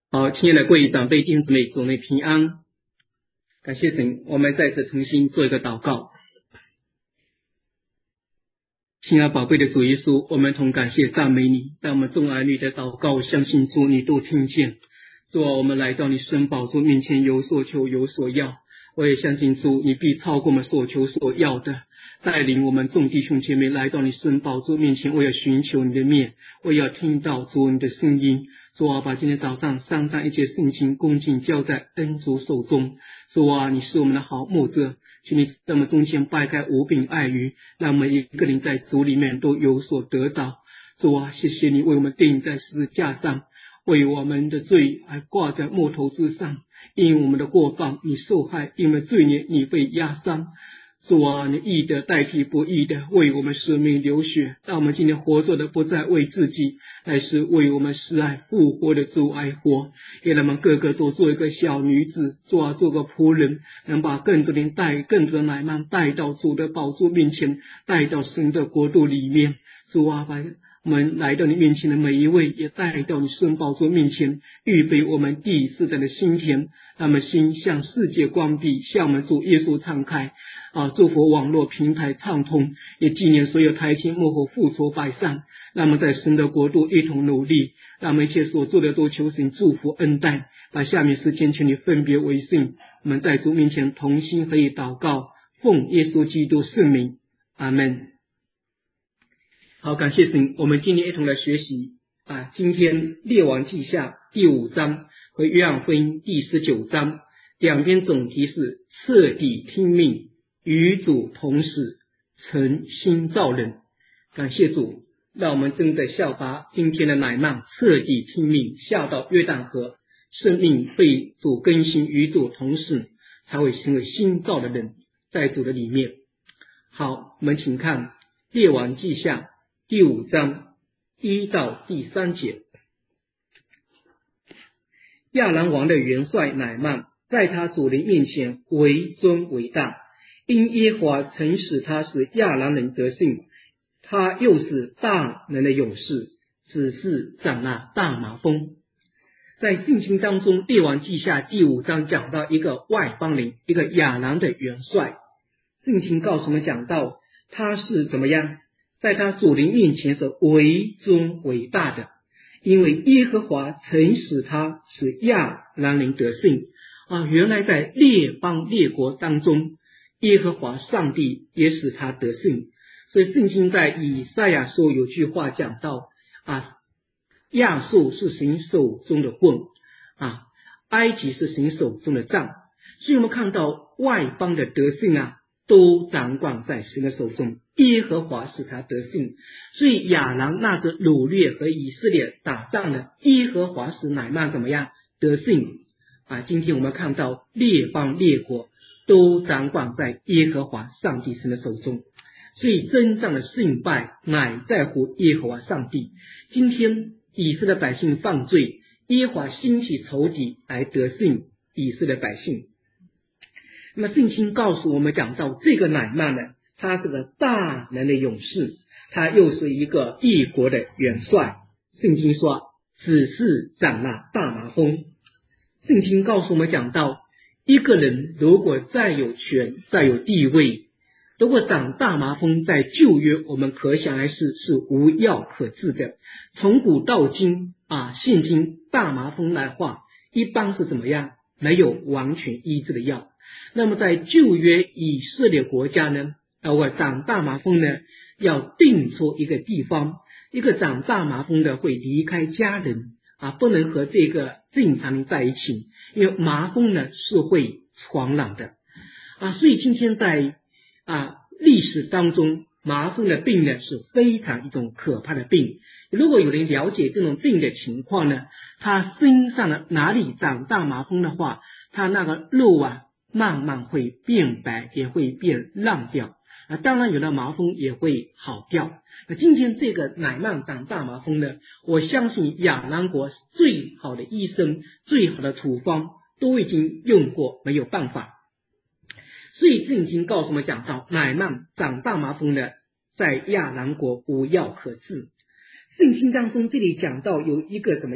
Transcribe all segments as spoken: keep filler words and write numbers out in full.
好，亲爱的各位长辈弟兄姊妹，主内平安。感谢神，我们再次重新做一个祷告。亲爱宝贝的主耶稣，我们同感谢赞美你，让我们众儿女的祷告，相信主你都听见。主啊，我们来到你圣宝座面前，有所求有所要。我也相信主你必超过我们所求所要的，带领我们众弟兄姐妹来到你圣宝座面前，我要寻求你的面，我要听到主你的声音。主啊，把今天早上上上一切圣情恭敬交在恩主手中。主啊，你是我们的好牧者，请你在我们中间掰开无柄爱鱼，让每一个人在主里面都有所得到。主啊，谢谢你为我们钉在十字架上，为我们的罪而挂在木头之上，因我们的过犯你受害，因为罪孽你被压伤。主啊，你义的代替不义的，为我们生命流血，让我们今天活着的不再为自己，乃是为我们是爱复活的主而活。也让我们个个都做一个小女子，主啊，做个仆人，能把更多人带更多的乃縵带到主的宝座面前，带到神的国度里面。主啊，把我们来到你面前的每一位也带到你圣宝座面前，预备我们第四代的心田，让我们心向世界关闭，向我们主耶稣敞开啊！祝福网络平台畅通，也纪念所有台前幕后付出百善，让我们在神的国度一同努力，让我们一切所做的都求神祝福恩待。把下面时间请你分别为圣，我们在主面前同心合意祷告，奉耶稣基督圣名，阿们。好，感谢神，我们今天一同来学习啊，今天列王记下第五章和约翰福音第十九章，两篇总题是彻底听命，与主同死，诚心造人。感谢主，让我们真的效法今天的乃縵，彻底听命，下到约旦河，生命被主更新，与主同死，才会成为新造的人，在主的里面。好，我们请看列王记下第五章一到第三节。亚兰王的元帅乃縵在他主人面前为尊为大，因耶和华曾使他是亚兰人得胜，他又是大能的勇士，只是长了大麻风。在圣经当中，列王记下第五章讲到一个外邦人，一个亚兰的元帅。圣经告诉我们讲到他是怎么样，在他主人面前是为尊为大的，因为耶和华曾使他是亚兰人得胜啊！原来在列邦列国当中，耶和华上帝也使他得胜。所以圣经在以赛亚书有句话讲到啊，亚述是神手中的棍啊，埃及是神手中的杖。所以我们看到外邦的得胜啊，都掌管在神的手中，耶和华使他得胜。所以亚兰那着掳掠和以色列打仗呢，耶和华使乃縵怎么样得胜啊？今天我们看到列邦列国都掌管在耶和华上帝神的手中，所以真正的胜败乃在乎耶和华上帝。今天以色列百姓犯罪，耶和华兴起仇敌来得胜以色列百姓。那么圣经告诉我们讲到这个乃縵呢，他是个大能的勇士，他又是一个异国的元帅。圣经说只是长了大麻风。圣经告诉我们讲到一个人如果再有权再有地位，如果长大麻风，在旧约我们可想而知是无药可治的。从古到今啊，现今大麻风来话一般是怎么样，没有完全医治的药。那么在旧约以色列国家呢，如果长大麻风呢，要定出一个地方，一个长大麻风的会离开家人啊，不能和这个正常人在一起，因为麻风呢是会传染的啊。所以今天在啊历史当中，麻风的病呢是非常一种可怕的病。如果有人了解这种病的情况呢，他身上的哪里长大麻风的话，他那个肉啊慢慢会变白，也会变烂掉啊。当然有的麻风也会好掉。那今天这个乃縵长大麻风呢，我相信亚兰国最好的医生最好的处方都已经用过，没有办法。所以圣经告诉我们讲到乃縵长大麻风呢，在亚兰国无药可治。圣经当中这里讲到有一个怎么样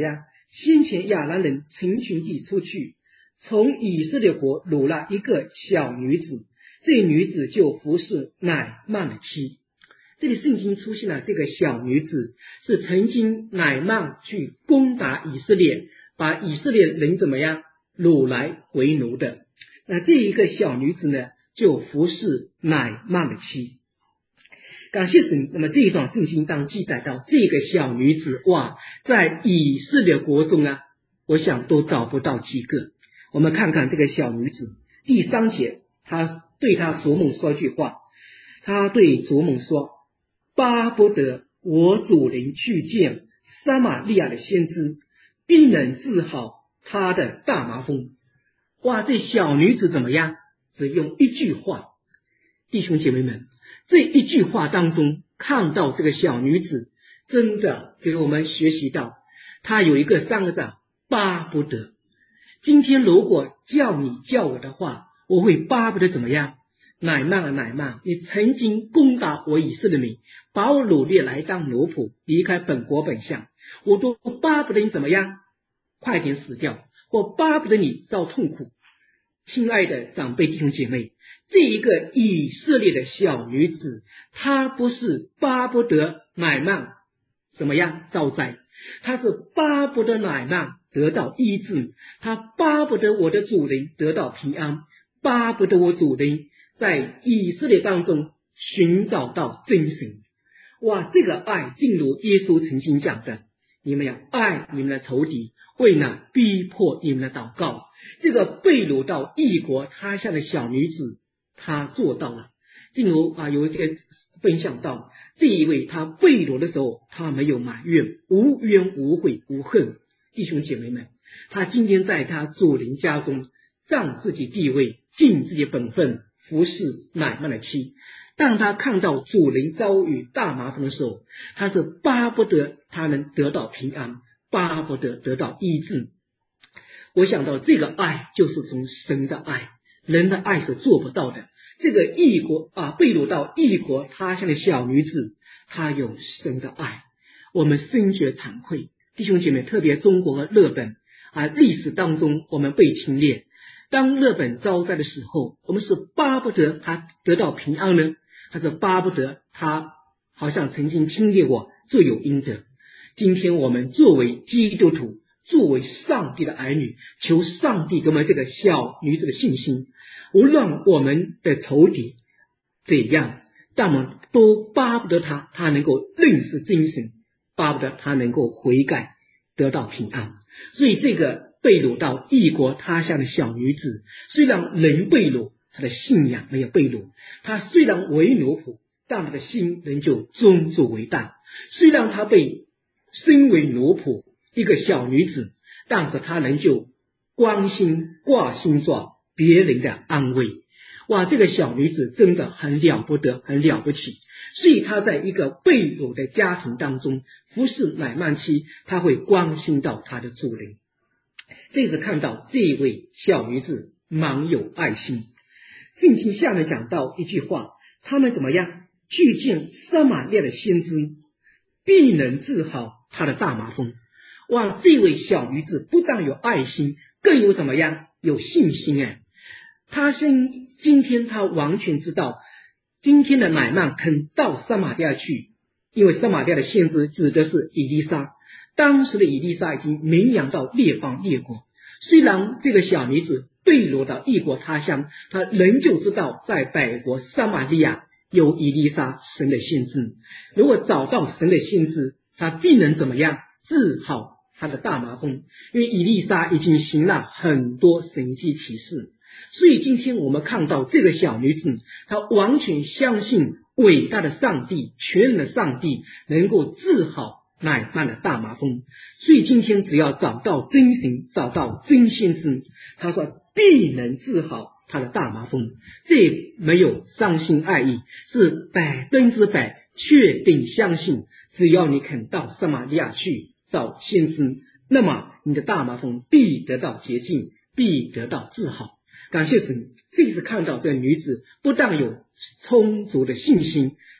先前亚兰人成群地出去，从以色列国掳了一个小女子，这女子就服侍乃曼的妻。这里圣经出现了这个小女子，是曾经乃曼去攻打以色列，把以色列人怎么样掳来为奴的。那这一个小女子呢，就服侍乃曼的妻。感谢神。那么这一段圣经当记载到这个小女子，哇，在以色列国中啊，我想都找不到几个。我们看看这个小女子，第三节，她对她卓蒙说一句话，她对卓蒙说，巴不得我主人去见撒玛利亚的先知，必能治好他的大麻风。哇，这小女子怎么样？只用一句话。弟兄姐妹们，这一句话当中看到这个小女子真的给我们学习到，她有一个三个字，巴不得。今天如果叫你叫我的话，我会巴不得怎么样？乃曼啊乃曼，你曾经攻打我以色列民，把我掳掠来当奴仆，离开本国本乡，我都巴不得你怎么样？快点死掉，我巴不得你遭痛苦。亲爱的长辈弟兄姐妹，这一个以色列的小女子，她不是巴不得乃曼怎么样遭灾，她是巴不得乃曼得到医治，她巴不得我的主人得到平安，巴不得我主人在以色列当中寻找到真神。哇，这个爱正如耶稣曾经讲的，你们要爱你们的仇敌，为了逼迫你们的祷告。这个被掳到异国他乡的小女子，她做到了。正如啊，有一些分享到这一位，她被掳的时候，她没有埋怨，无怨无悔无恨。弟兄姐妹们，她今天在她主人家中仗自己地位，尽自己本分，服侍乃曼的妻。当他看到主人遭遇大麻烦的时候，他是巴不得他能得到平安，巴不得得到医治。我想到这个爱就是从神的爱，人的爱是做不到的。这个异国啊，被掳到异国他乡的小女子，她有神的爱，我们深觉惭愧。弟兄姐妹，特别中国和日本啊，历史当中我们被侵略，当日本遭灾的时候，我们是巴不得他得到平安呢，还是巴不得他好像曾经侵略我，罪有应得？今天我们作为基督徒，作为上帝的儿女，求上帝给我们这个小女子的信心，无论我们的仇敌怎样，但我们都巴不得他他能够认识真神，巴不得他能够悔改，得到平安。所以这个被掳到异国他乡的小女子，虽然人被掳，她的信仰没有被掳，她虽然为奴仆，但她的心仍旧尊主为大。虽然她被身为奴仆一个小女子，但是她仍旧关心挂心抓别人的安慰。哇，这个小女子真的很了不得，很了不起。所以她在一个被掳的家庭当中服侍乃曼妻，她会关心到她的主人。这次看到这一位小女子蛮有爱心。圣经下面讲到一句话，他们怎么样去见撒玛利亚的先知，必能治好他的大麻风。哇，这位小女子不但有爱心，更有怎么样有信心哎。她先今天她完全知道，今天的乃曼肯到撒玛利亚去，因为撒玛利亚的先知指的是以利沙，当时的以利沙已经名扬到列邦列国。虽然这个小女子被掳到异国他乡，她仍旧知道在北国撒玛利亚有以利沙神的先知，如果找到神的先知，她必能怎么样治好她的大麻风，因为以利沙已经行了很多神迹奇事。所以今天我们看到这个小女子，她完全相信伟大的上帝，全能的上帝能够治好乃曼的大麻风。所以今天只要找到真神，找到真先知，他说必能治好他的大麻风。这没有伤心爱意，是百分之百确定相信，只要你肯到撒玛利亚去找先知，那么你的大麻风必得到洁净，必得到治好。感谢神，这次看到这个女子不但有充足的信心，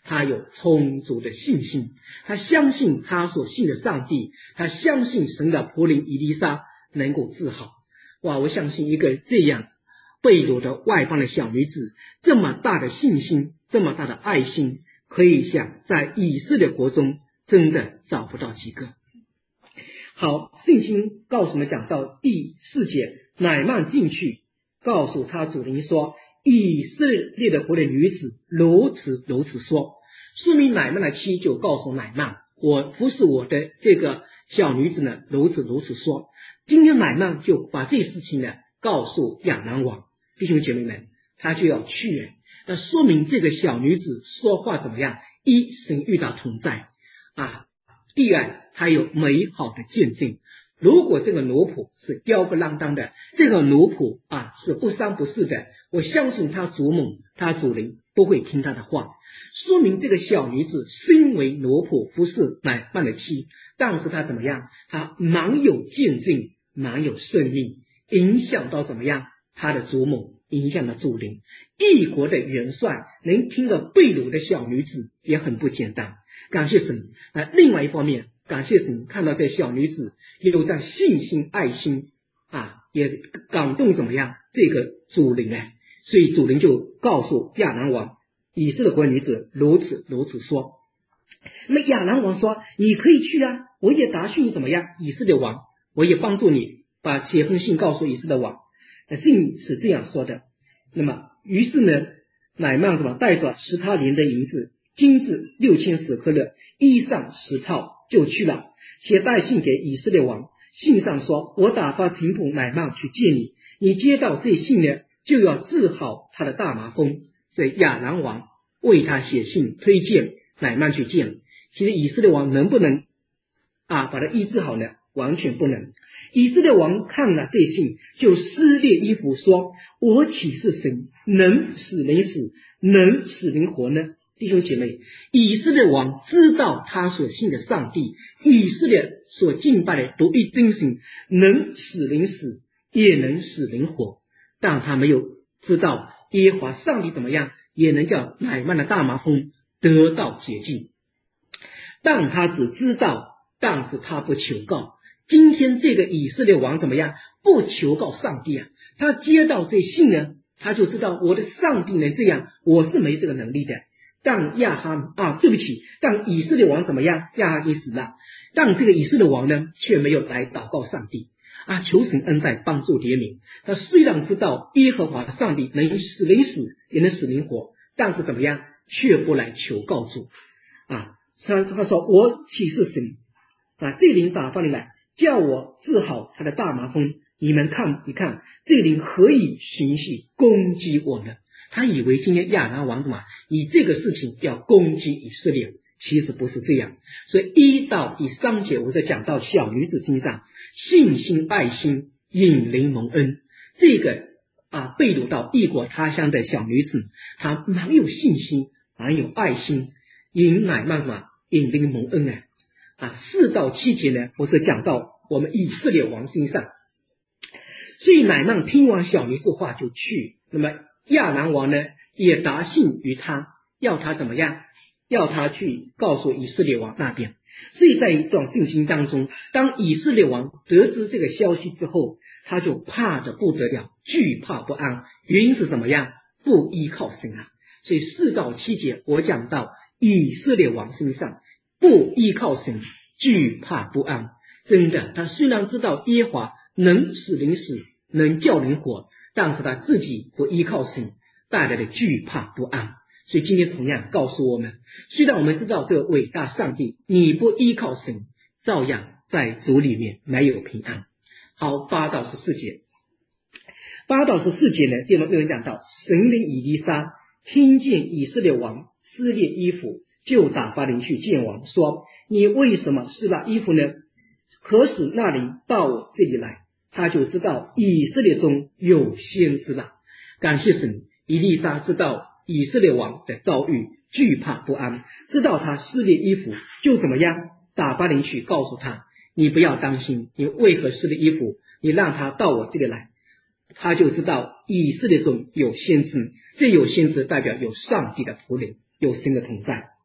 他有充足的信心，他相信他所信的上帝，他相信神的仆人以利沙能够治好。哇，我相信一个这样被掳的外邦的小女子，这么大的信心，这么大的爱心，可以想在以色列国中真的找不到几个。好，圣经告诉我们讲到第四节，乃曼进去告诉他主人说，以色列的国的女子如此如此说，说明乃曼的妻就告诉乃曼，我服侍我的这个小女子呢如此如此说。今天乃曼就把这事情呢告诉亚兰王，弟兄姐妹们，他就要去，那说明这个小女子说话怎么样？一，神与她同在啊；第二，她有美好的见证。如果这个奴仆是吊不啷当的，这个奴仆啊是不三不四的，我相信他祖母他主人不会听他的话。说明这个小女子身为奴仆服侍乃曼的妻，但是她怎么样？她蛮有见证，蛮有胜利，影响到怎么样？他的祖母，影响了主人。异国的元帅能听到被掳的小女子也很不简单，感谢神。那另外一方面，感谢神看到这小女子有着信心爱心啊，也感动怎么样这个主人呢？所以主人就告诉亚兰王，以色列国女子如此如此说。那么亚兰王说，你可以去啊，我也答讯你怎么样？以色列王，我也帮助你把写封信告诉以色列王。信是这样说的。那么于是呢，乃曼什么带着十他连的银子、金子六千舍客勒、衣裳十套就去了，写带信给以色列王。信上说，我打发臣仆乃曼去见你，你接到这信呢，就要治好他的大麻风。所以亚兰王为他写信推荐乃曼去见。其实以色列王能不能啊把他医治好呢？完全不能。以色列王看了这信，就撕裂衣服说，我岂是神能使人死，能使人活呢？弟兄姐妹，以色列王知道他所信的上帝，以色列所敬拜的独一真神能使人死，也能使人活，但他没有知道耶和华上帝怎么样也能叫乃曼的大麻风得到洁净。但他只知道，但是他不求告。今天这个以色列王怎么样？不求告上帝啊！他接到这信呢，他就知道我的上帝能这样，我是没这个能力的。但亚哈啊，对不起，但以色列王怎么样？亚哈已死了，但这个以色列王呢，却没有来祷告上帝啊，求神恩待帮助怜悯。他虽然知道耶和华的上帝能使人死，也能使人活，但是怎么样？却不来求告主啊！他他说我岂是神啊？这灵打发你来，叫我治好他的大麻风。你们看一看，这灵何以寻隙攻击我呢？他以为今天亚兰王什么以这个事情要攻击以色列，其实不是这样。所以一到第三节我在讲到小女子身上信心爱心引人蒙恩，这个啊被掳到异国他乡的小女子，她蛮有信心，蛮有爱心，引乃曼什么引人蒙恩啊。啊，四到七节呢，我是讲到我们以色列王身上。所以乃曼听完小女子话就去，那么亚兰王呢也答信于他，要他怎么样？要他去告诉以色列王那边。所以在一段圣经当中，当以色列王得知这个消息之后，他就怕得不得了，惧怕不安。原因是什么样？不依靠神啊。所以四到七节我讲到以色列王身上不依靠神，惧怕不安。真的，他虽然知道耶和华能使人死，能叫人活，但是他自己不依靠神，带来的惧怕不安。所以今天同样告诉我们，虽然我们知道这个伟大上帝，你不依靠神，照样在主里面没有平安。好，八到十四节，八到十四节呢，接着有人讲到，神灵以利沙听见以色列王撕裂衣服，就打发人去见王，说：你为什么撕了衣服呢？可使那人到我这里来，他就知道以色列中有先知了。感谢神，以利沙知道以色列王的遭遇，惧怕不安，知道他撕裂衣服，就怎么样？打发人去告诉他，你不要担心，你为何撕裂衣服？你让他到我这里来。他就知道以色列中有先知，这有先知代表有上帝的仆人，有神的同在。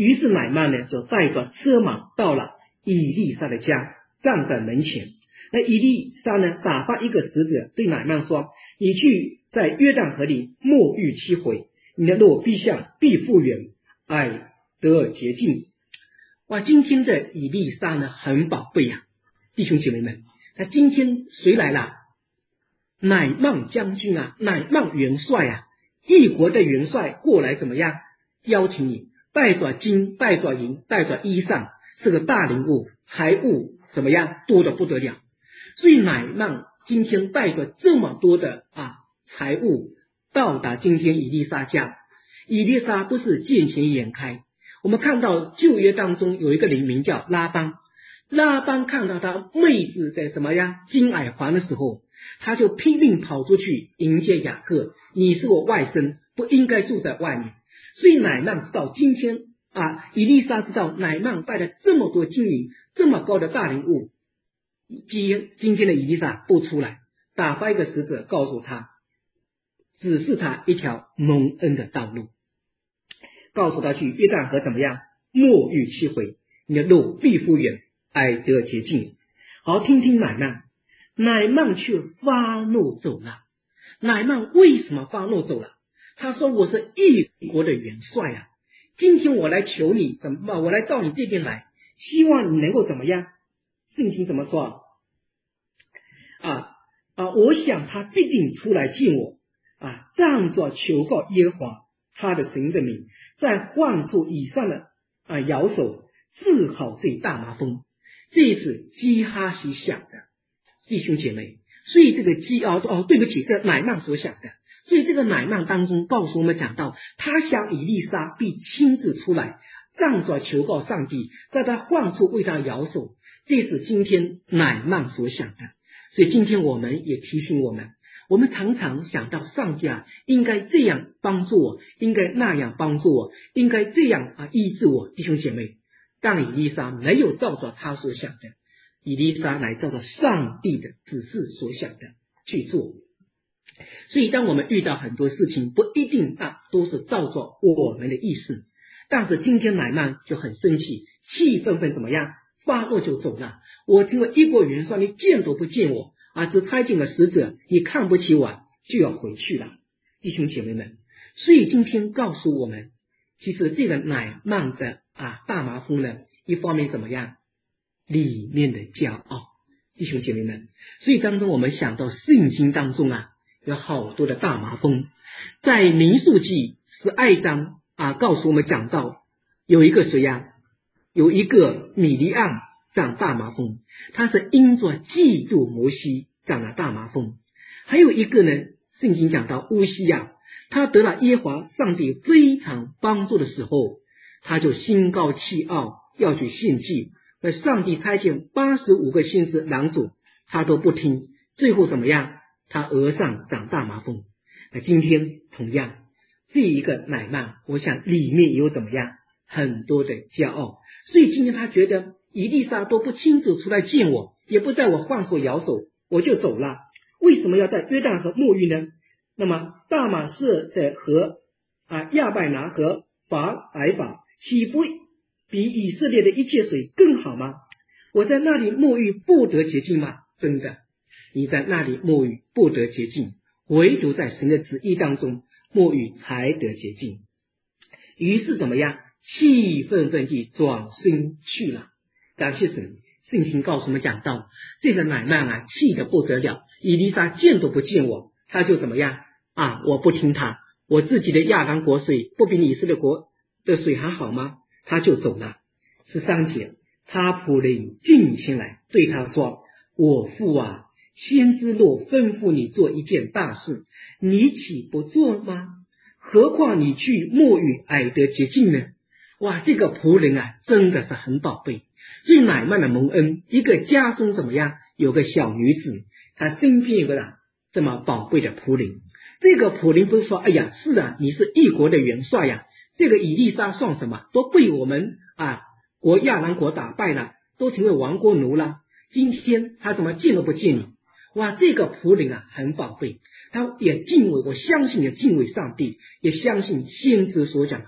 于是乃曼呢就带着车马到了以利沙的家，站在门前。那以利沙呢打发一个使者对乃曼说，你去在约旦河里沐浴七回，你的肉必向必复原，爱得洁净。哇，今天的以利沙呢很宝贝啊，弟兄姐妹们，那今天谁来了？乃曼将军啊，乃曼元帅啊，一国的元帅过来怎么样？邀请你，带着金，带着银，带着衣裳，是个大礼物，财物怎么样？多得不得了。所以乃曼今天带着这么多的啊财物到达今天以利沙家。以利沙不是见钱眼开，我们看到旧约当中有一个人名叫拉班，拉班看到他妹子在怎么样金耳环的时候，他就拼命跑出去迎接雅各，你是我外甥，不应该住在外面。所以乃曼知道今天啊，以利沙知道乃曼带了这么多金银，这么高的大礼物，今今天的以利沙不出来，打发一个使者告诉他，指示他一条蒙恩的道路，告诉他去约旦河怎么样沐浴七回，你的肉必复原，爱得洁净。好，听听乃曼，乃曼却发怒走了。乃曼为什么发怒走了？他说，我是一国的元帅啊，今天我来求你怎么办？我来到你这边来，希望你能够怎么样？圣经怎么说啊？啊，我想他必定出来见我啊，仗着求告耶和华他的神的名，在患处以上的啊摇手治好这大麻风。这是基哈西想的，弟兄姐妹。所以这个基哦哦，对不起，这乃曼所想的。所以这个乃曼当中告诉我们讲到，他想以利沙必亲自出来，仗着求告上帝，在他患处为他摇手。这是今天乃曼所想的。所以今天我们也提醒我们，我们常常想到上帝啊，应该这样帮助我，应该那样帮助我，应该这样啊医治我。弟兄姐妹，但以利沙没有照着他所想的，以利沙来照着上帝的指示所想的去做。所以当我们遇到很多事情，不一定啊都是照着我们的意思。但是今天乃曼就很生气，气愤愤怎么样？发怒就走了。我成为一国元帅，你见都不见我啊，只差遣了使者，你看不起我，就要回去了。弟兄姐妹们，所以今天告诉我们，其实这个乃曼的啊大麻风呢，一方面怎么样？里面的骄傲。弟兄姐妹们，所以当中我们想到圣经当中啊，有好多的大麻风。在民数记十二章啊，告诉我们讲到有一个谁呀、啊？有一个米利暗长大麻风，他是因着嫉妒摩西长了大麻风。还有一个呢，圣经讲到乌西亚，他得了耶和华上帝非常帮助的时候，他就心高气傲，要去献祭。而上帝差遣八十五个先知拦阻，他都不听，最后怎么样？他额上长大麻风。那今天同样，这一个乃曼，我想里面有怎么样？很多的骄傲。所以今天他觉得以利沙都不亲自出来见我，也不在我患处摇手，我就走了。为什么要在约旦河沐浴呢？那么大马士的河啊，亚拜拿和法尔法，岂不比以色列的一切水更好吗？我在那里沐浴不得洁净吗？真的，你在那里沐浴不得洁净，唯独在神的旨意当中沐浴才得洁净。于是怎么样？气愤愤地转身去了。感谢神，圣经告诉我们讲到，这个乃曼啊，气得不得了，以利沙见都不见我，他就怎么样啊？我不听他，我自己的亚兰国水不比以色列国的水还好吗？他就走了。十三节，他仆人近前来对他说，我父啊，先知若吩咐你做一件大事，你岂不做吗？何况你去沐浴矮得洁净呢？哇，这个仆人啊，真的是很宝贝。所以乃曼的蒙恩，一个家中怎么样？有个小女子，她身边有个啊这么宝贝的仆人。这个仆人不是说，哎呀，是啊，你是一国的元帅呀、啊，这个以利沙算什么？都被我们啊国亚兰国打败了，都成为亡国奴了。今天他怎么见都不见你？哇，这个仆人啊很宝贝，他也敬畏，我相信也敬畏上帝，也相信先知所讲的话。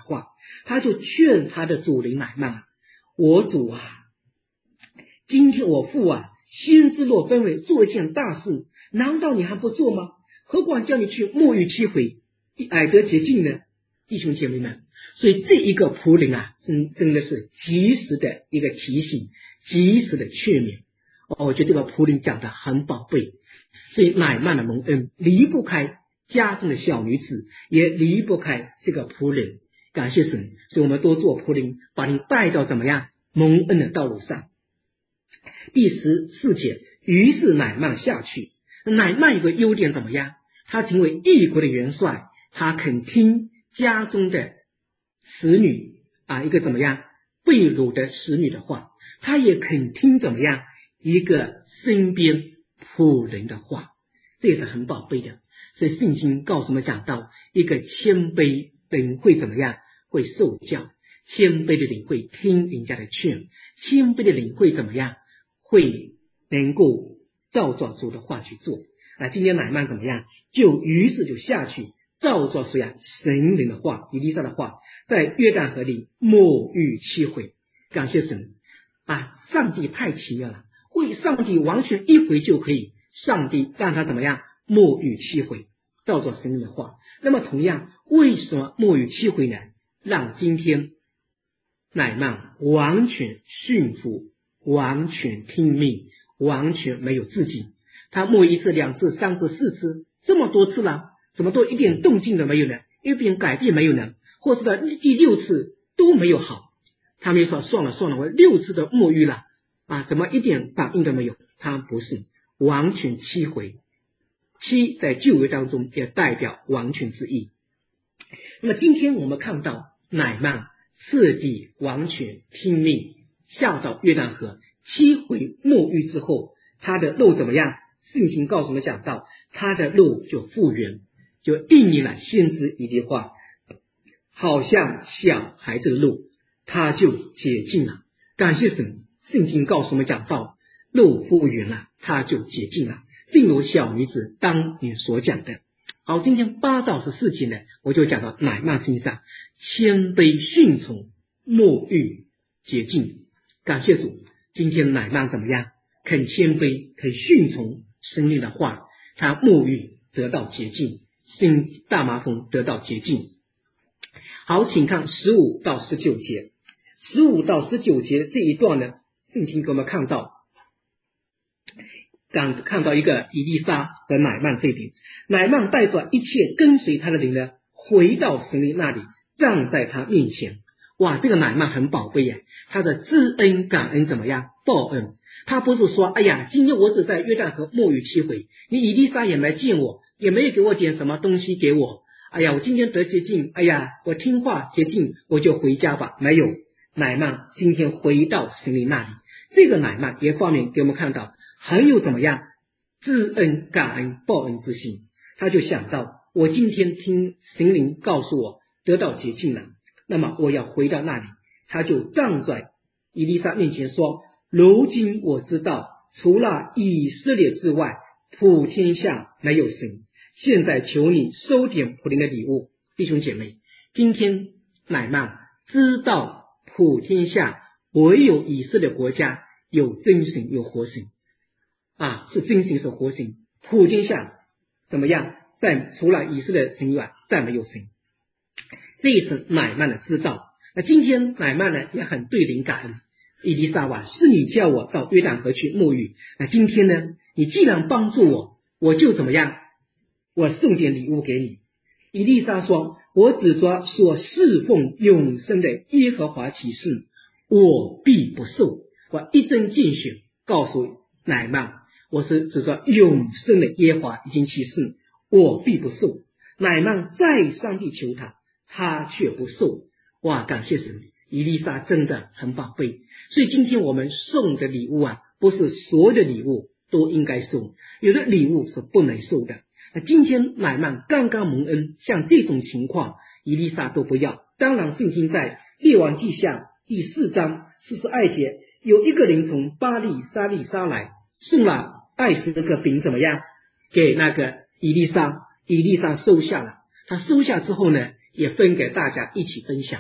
他就劝他的主人乃曼，我主啊，今天我父啊，先知若分为做一件大事，难道你还不做吗？何况叫你去沐浴七回，矮得洁净呢？弟兄姐妹们，所以这一个仆人啊，真真的是及时的一个提醒，及时的劝勉。哦，我觉得这个仆人讲的很宝贝。所以乃曼的蒙恩离不开家中的小女子，也离不开这个仆人。感谢神，所以我们多做仆人，把你带到怎么样蒙恩的道路上。第十四节，于是乃曼下去。乃曼有个优点怎么样？他成为异国的元帅，他肯听家中的使女啊，一个怎么样被掳的使女的话，他也肯听怎么样一个身边仆人的话，这也是很宝贝的。所以圣经告诉我们讲到，一个谦卑的人会怎么样？会受教。谦卑的人会听人家的劝，谦卑的人会怎么样？会能够照着主的话去做。那今天乃曼怎么样？就于是就下去照着谁呀？神灵的话，以利沙的话，在约旦河里沐浴七回。感谢神啊！上帝太奇妙了，为上帝完全一回就可以，上帝让他怎么样沐浴七回，照着神灵的话。那么同样，为什么沐浴七回呢？让今天乃曼完全驯服，完全听命，完全没有自己。他沐浴一次、两次、三次、四次，这么多次了，怎么都一点动静都没有呢？一点改变没有呢？或是到第六次都没有好，他们说算了算了，我六次的沐浴了啊，怎么一点反应都没有？他不是完全七回，七在旧约当中也代表完全之意。那么今天我们看到乃曼彻底完全听命，下到约旦河七回沐浴之后，他的路怎么样？圣经告诉我们讲到，他的路就复原，就应验了先知一句话，好像小孩子的路，他就解禁了。感谢神，圣经告诉我们讲到，路复原了，他就解禁了，正如小女子当年所讲的。好，今天八到十四节呢，我就讲到乃曼身上谦卑顺从沐浴洁净。感谢主，今天乃曼怎么样？肯谦卑，肯顺从神灵的话，他沐浴得到洁净，心大麻风得到洁净。好，请看十五到十九节。十五到十九节这一段呢，圣经给我们看到看看到一个以利沙和乃曼对比。乃曼带着一切跟随他的人呢，回到神灵那里，站在他面前。哇，这个乃曼很宝贝呀，他的知恩感恩怎么样？报恩。他不是说，哎呀，今天我只在约旦河沐浴七回，你以利沙也没见我，也没有给我点什么东西给我。哎呀，我今天得洁净，哎呀，我听话洁净，我就回家吧。没有，乃曼今天回到神灵那里。这个乃曼也方面给我们看到很有怎么样知恩感恩报恩之心。他就想到，我今天听神灵告诉我得到洁净了，那么我要回到那里。他就站在以利沙面前说，如今我知道除了以色列之外，普天下没有神，现在求你收点仆人的礼物。弟兄姐妹，今天乃曼知道普天下唯有以色列国家有真神有活神啊，是真神是活神，普天下怎么样？在除了以色列神以外再没有神。这一次乃曼的知道。那今天乃曼呢也很对人感恩，以利沙啊，是你叫我到约旦河去沐浴，那今天呢你既然帮助我，我就怎么样？我送点礼物给你。以利沙说，我只说所侍奉永生的耶和华起誓，我必不受。我一针见血告诉乃曼，我是只说永生的耶和华已经起誓，我必不受。乃曼再上帝求他，他却不受。哇，感谢神，以利沙真的很宝贝。所以今天我们送的礼物啊，不是所有的礼物都应该送，有的礼物是不能送的。那今天乃曼刚刚蒙恩，像这种情况以利沙都不要。当然圣经在列王记下第四章四十二节，有一个人从巴利沙利沙来，送了二十个饼怎么样给那个以利沙，以利沙收下了。他收下之后呢，也分给大家一起分享。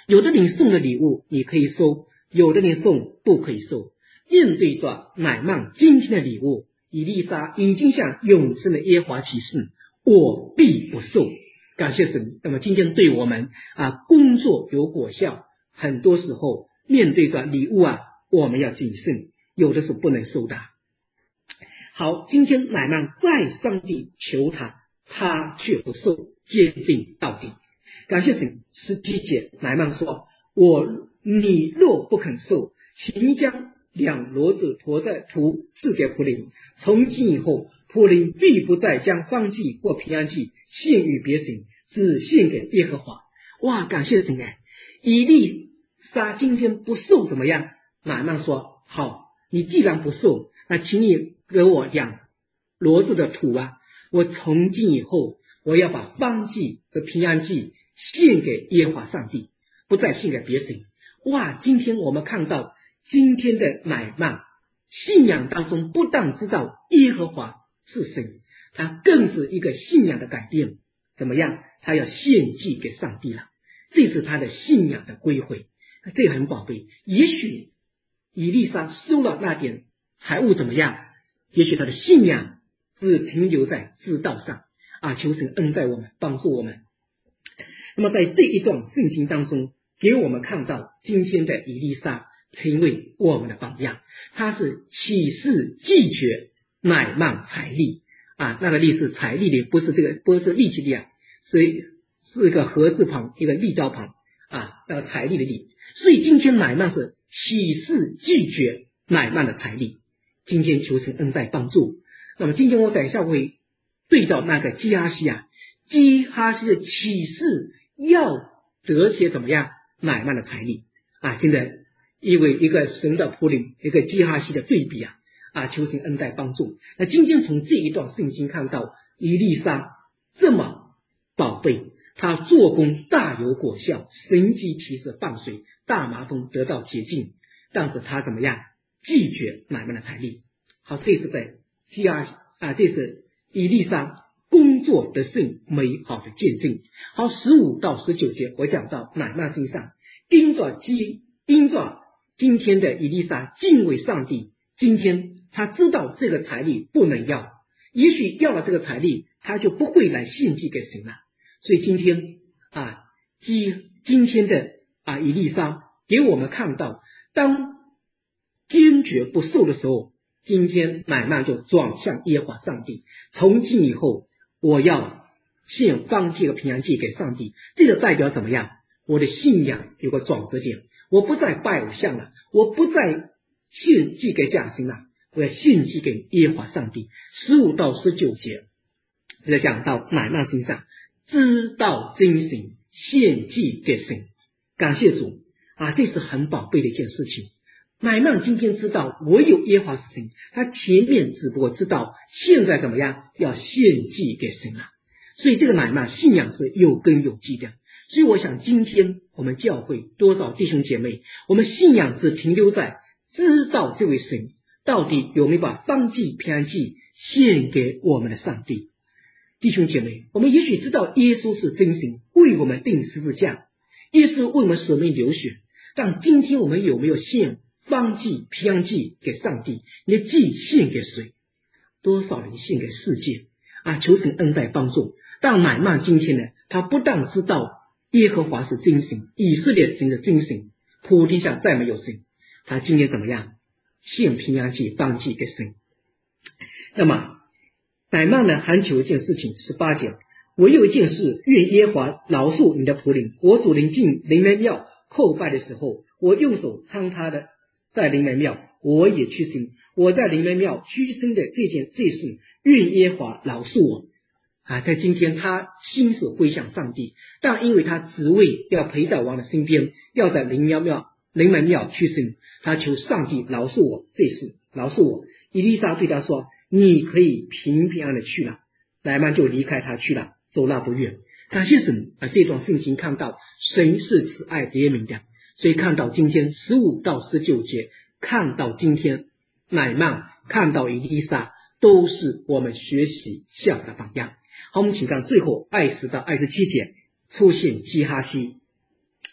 有的人送的礼物你可以收，有的人送不可以收。面对着乃缦今天的礼物，以利沙已经向永生的耶和华起誓，我必不受。感谢神。那么今天对我们啊工作有果效，很多时候面对着礼物啊，我们要谨慎，有的是不能收的。好，今天乃缦再上帝求他，他却不受，坚定到底。感谢神。十七节乃缦说，我你若不肯受，请将两骡子驮在土赐给仆人，从今以后仆人必不再将燔祭或平安祭献与别神，只献给耶和华。哇，感谢神哎！以利沙今天不受怎么样？乃缦说，好，你既然不受，那请你给我两骡子的土啊，我从今以后我要把燔祭和平安祭献给耶和华上帝，不再献给别神。哇，今天我们看到今天的乃缦信仰当中不但知道耶和华是神，他更是一个信仰的改变。怎么样？他要献祭给上帝了，这是他的信仰的归回，这个很宝贝。也许以利沙收了那点财物怎么样？也许他的信仰只停留在知道上啊！求神恩待我们，帮助我们。那么在这一段圣经当中，给我们看到今天的以利沙成为我们的榜样，他是起誓拒绝乃缦财力啊，那个力是财力的，不是这个不是力气力啊，所以是一个禾字旁一个利刀旁啊，那个财力的力。所以今天乃缦是起誓拒绝乃缦的财力。今天求神恩待帮助。那么今天我等一下会对照那个基哈西啊，基哈西的起誓要得些怎么样乃缦的财力啊，现在因为一个神的仆人，一个基哈西的对比啊啊，求神恩待帮助。那今天从这一段圣经看到以利沙这么宝贝，他做工大有果效，神迹奇事放水，大麻风得到洁净，但是他怎么样拒绝乃缦的财力。好，这是在基哈啊，这是以利沙工作得胜美好的见证。好，十五到十九节我讲到乃缦身上，因着基因着今天的以利沙敬畏上帝，今天他知道这个财力不能要，也许要了这个财力他就不会来献祭给神了。所以今天啊，今今天的啊以利沙给我们看到，当坚决不受的时候，今天乃缦就转向耶和华上帝，从今以后我要献燔祭和平安祭给上帝。这个代表怎么样？我的信仰有个转折点，我不再拜偶像了，我不再献祭给假神了，我要献祭给耶和华上帝。十五到十九节这讲到乃缦身上知道真神，献祭给神。感谢主啊，这是很宝贝的一件事情。乃缦今天知道唯有耶和华是神，他前面只不过知道现在怎么样要献祭给神了，所以这个乃缦信仰是有根有基的。所以我想今天我们教会多少弟兄姐妹，我们信仰只停留在知道这位神到底有没有把燔祭平安祭献给我们的上帝。弟兄姐妹，我们也许知道耶稣是真神，为我们钉十字架，耶稣为我们舍命流血，但今天我们有没有献燔祭平安祭给上帝？你的祭献给谁？多少人献给世界啊？求神恩待帮助。但乃缦今天呢，他不但知道耶和华是真神，以色列神的真神，普天下再没有神，他今天怎么样献平安祭燔祭给神。那么乃缦呢还求一件事情，十八节，我有一件事愿耶和华饶恕你的仆人，我主临近灵门庙叩拜的时候，我右手搀他的在灵门庙，我也屈身，我在灵门庙屈身的这件这事，愿耶和华饶恕我啊。在今天他心是归向上帝，但因为他只为要陪在王的身边，要在灵庙庙灵门庙屈身，他求上帝饶恕我这事，饶恕我。以利沙对他说，你可以平平安的去了。乃缦就离开他去了，走了不远。感谢神啊！这段圣经看到神是慈爱怜悯的，所以看到今天十五到十九节，看到今天乃缦，看到以利沙，都是我们学习像的榜样。好，我们请看最后二十到二十七节出现基哈西。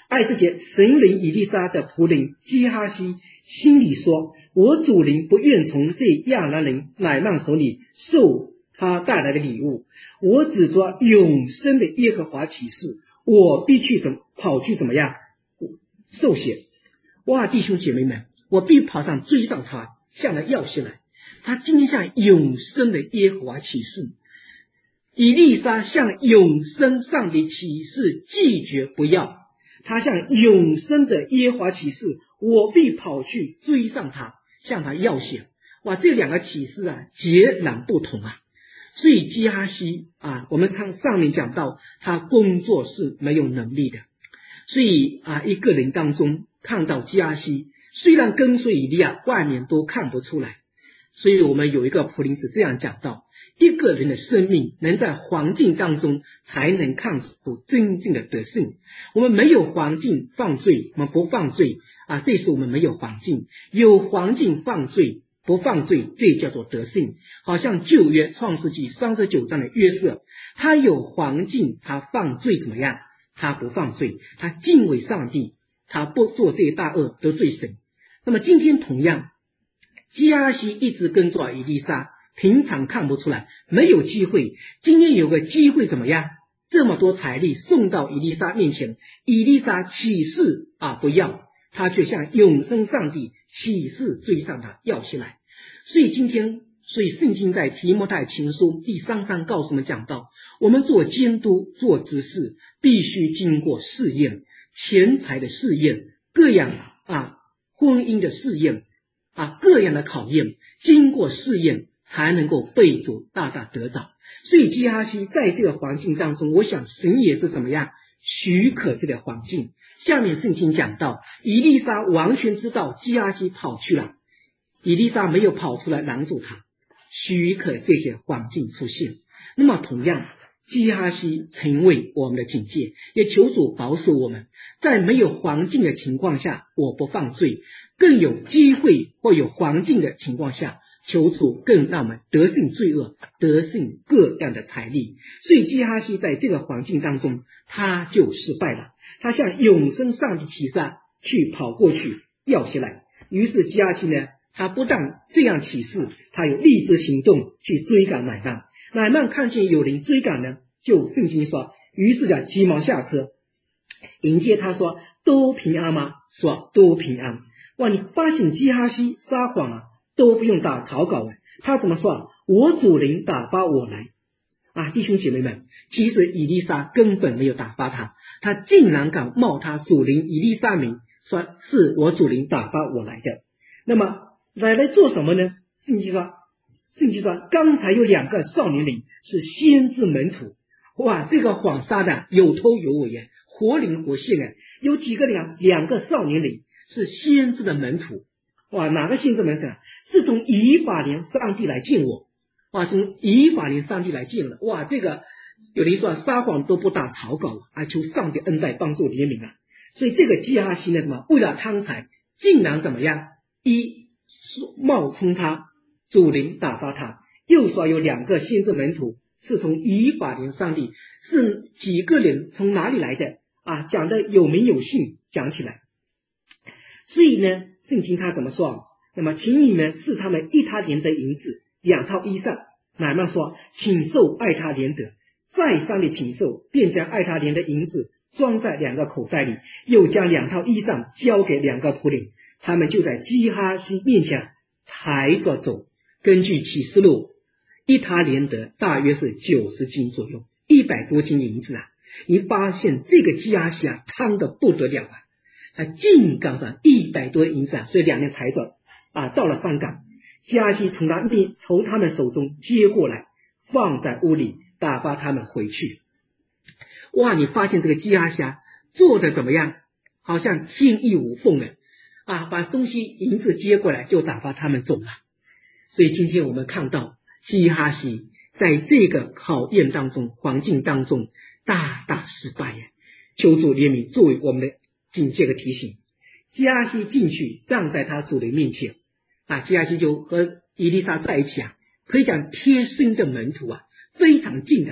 二十节，神灵以利沙的仆人基哈西心里说，我主灵不愿从这亚兰人乃曼手里受他带来的礼物，我指着永生的耶和华起誓，我必去怎跑去怎么样受血。哇，弟兄姐妹们，我必跑上追上他，向他要下来。他今天向永生的耶和华起誓，以利沙向永生上帝起誓，拒绝不要。他向永生的耶和华起誓，我必跑去追上他，向他要血。哇，这两个启示啊，截然不同啊。所以基哈西啊，我们上上面讲到，他工作是没有能力的。所以啊，一个人当中看到基哈西，虽然跟随以利亚，外面都看不出来。所以我们有一个普林是这样讲到，一个人的生命能在环境当中才能看出真正的德性。我们没有环境犯罪，我们不犯罪啊，这是我们没有环境；有环境犯罪不犯罪，这叫做德性。好像旧约创世纪三十九章的约瑟，他有环境，他犯罪怎么样？他不犯罪，他敬畏上帝，他不做这些大恶得罪神。那么今天同样，基哈西一直跟着以利沙，平常看不出来，没有机会。今天有个机会怎么样？这么多财力送到以利沙面前，以利沙起誓啊不要，他却向永生上帝起誓追上他要起来。所以今天，所以圣经在提摩太前书第三章告诉我们讲到，我们做监督做执事必须经过试验，钱财的试验，各样啊婚姻的试验啊，各样的考验，经过试验才能够被主大大得着。所以基哈西在这个环境当中，我想神也是怎么样许可这个环境。下面圣经讲到，以利沙完全知道基哈西跑去了，以利沙没有跑出来拦住他，许可这些环境出现。那么同样，基哈西成为我们的警戒，也求主保守我们，在没有环境的情况下我不犯罪，更有机会或有环境的情况下，求主更让我们得胜罪恶，得胜各样的财力。所以基哈西在这个环境当中，他就失败了。他向永生上帝起誓去跑过去要下来。于是基哈西呢，他不但这样起誓，他有立志行动去追赶乃曼。乃曼看见有人追赶呢，就圣经说，于是就急忙下车迎接他，说都平安吗？说都平安。哇，你发现基哈西撒谎啊，都不用打草稿啊，他怎么说？我主人打发我来啊，弟兄姐妹们，其实以利沙根本没有打发他，他竟然敢冒他主人以利沙名，说是我主人打发我来的。那么来来做什么呢？圣经说，圣经说刚才有两个少年人是先知门徒。哇，这个谎撒的有头有尾啊，活灵活现啊。有几个人啊？两个少年人是先知的门徒。哇，哪个先知门徒啊？是从以法莲上帝来见我。哇，从以法莲上帝来见了。哇，这个有人说撒谎都不打草稿啊，求上帝恩待帮助怜悯啊。所以这个基哈西呢，什么为了贪财，竟然怎么样？一冒充他主人打发他，又说有两个先知门徒是从以法莲上帝，是几个人从哪里来的啊？讲的有名有姓，讲起来。所以呢，圣经他怎么说？那么请你们赐他们一他连得银子，两套衣裳。乃曼说，请受爱他连得。再三的请受，便将爱他连的银子装在两个口袋里，又将两套衣裳交给两个仆人，他们就在基哈西面前抬着走。根据启示录，一他连得大约是九十斤左右，一百多斤银子啊！你发现这个基哈西啊，贪得不得了啊！他竟敢上一百多银子啊，所以两人抬着啊，到了上港，基哈西从他面从他们手中接过来，放在屋里，打发他们回去。哇，你发现这个基哈西啊，做的怎么样？好像天衣无缝啊！啊，把东西银子接过来，就打发他们走了。所以今天我们看到基哈西在这个考验当中，环境当中大大失败呀！求主怜悯，作为我们的警戒的提醒。基哈西进去站在他主人面前啊，基哈西就和以利沙在一起啊，可以讲贴身的门徒啊，非常近的。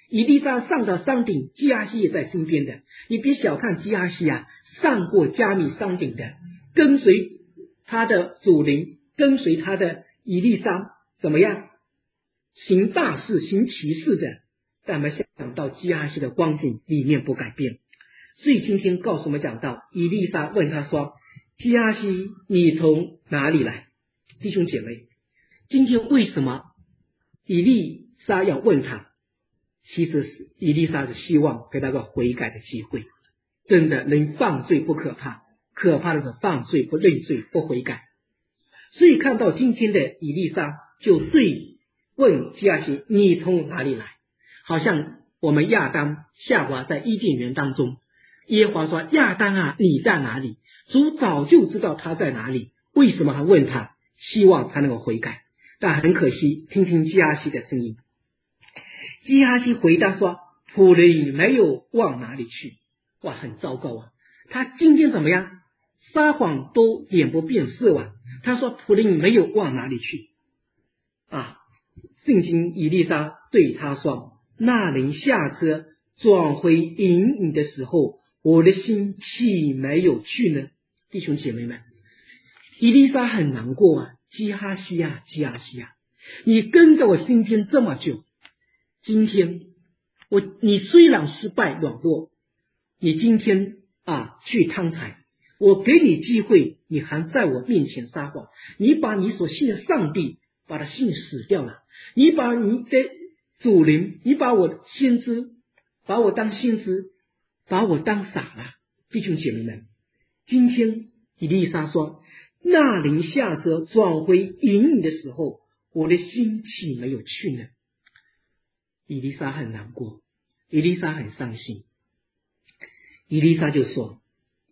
以利沙上到山顶，基哈西也在身边的。你别小看基哈西啊，上过加密山顶的，跟随他的主灵，跟随他的以利沙怎么样行大事行奇事的，但没想到基哈西的光景里面不改变。所以今天告诉我们讲到，以利沙问他说，基哈西你从哪里来？弟兄姐妹，今天为什么以利沙要问他？其实是以利沙是希望给他个悔改的机会。真的，人犯罪不可怕，可怕的是犯罪不认罪不悔改。所以看到今天的以利沙就对问基哈西你从哪里来？好像我们亚当夏娃在伊甸园当中，耶和华说亚当啊你在哪里？主早就知道他在哪里，为什么还问他？希望他能够悔改。但很可惜，听听基哈西的声音。基哈西回答说，仆人没有往哪里去。哇，很糟糕啊！他今天怎么样？撒谎都脸不变色啊！他说仆人没有往哪里去啊！圣经以利沙对他说，那人下车转回营你的时候，我的心岂没有去呢？弟兄姐妹们，以利沙很难过啊！基哈西啊，基哈西啊，你跟着我身边这么久，今天我你虽然失败软弱，你今天啊去贪财，我给你机会，你还在我面前撒谎，你把你所信的上帝把他信死掉了，你把你的主灵，你把我先知把我当先知，把我当傻了。弟兄姐妹们，今天以利沙说，那人下车转回营你的时候，我的心岂没有去呢？以利沙很难过，以利沙很伤心。以利沙就说，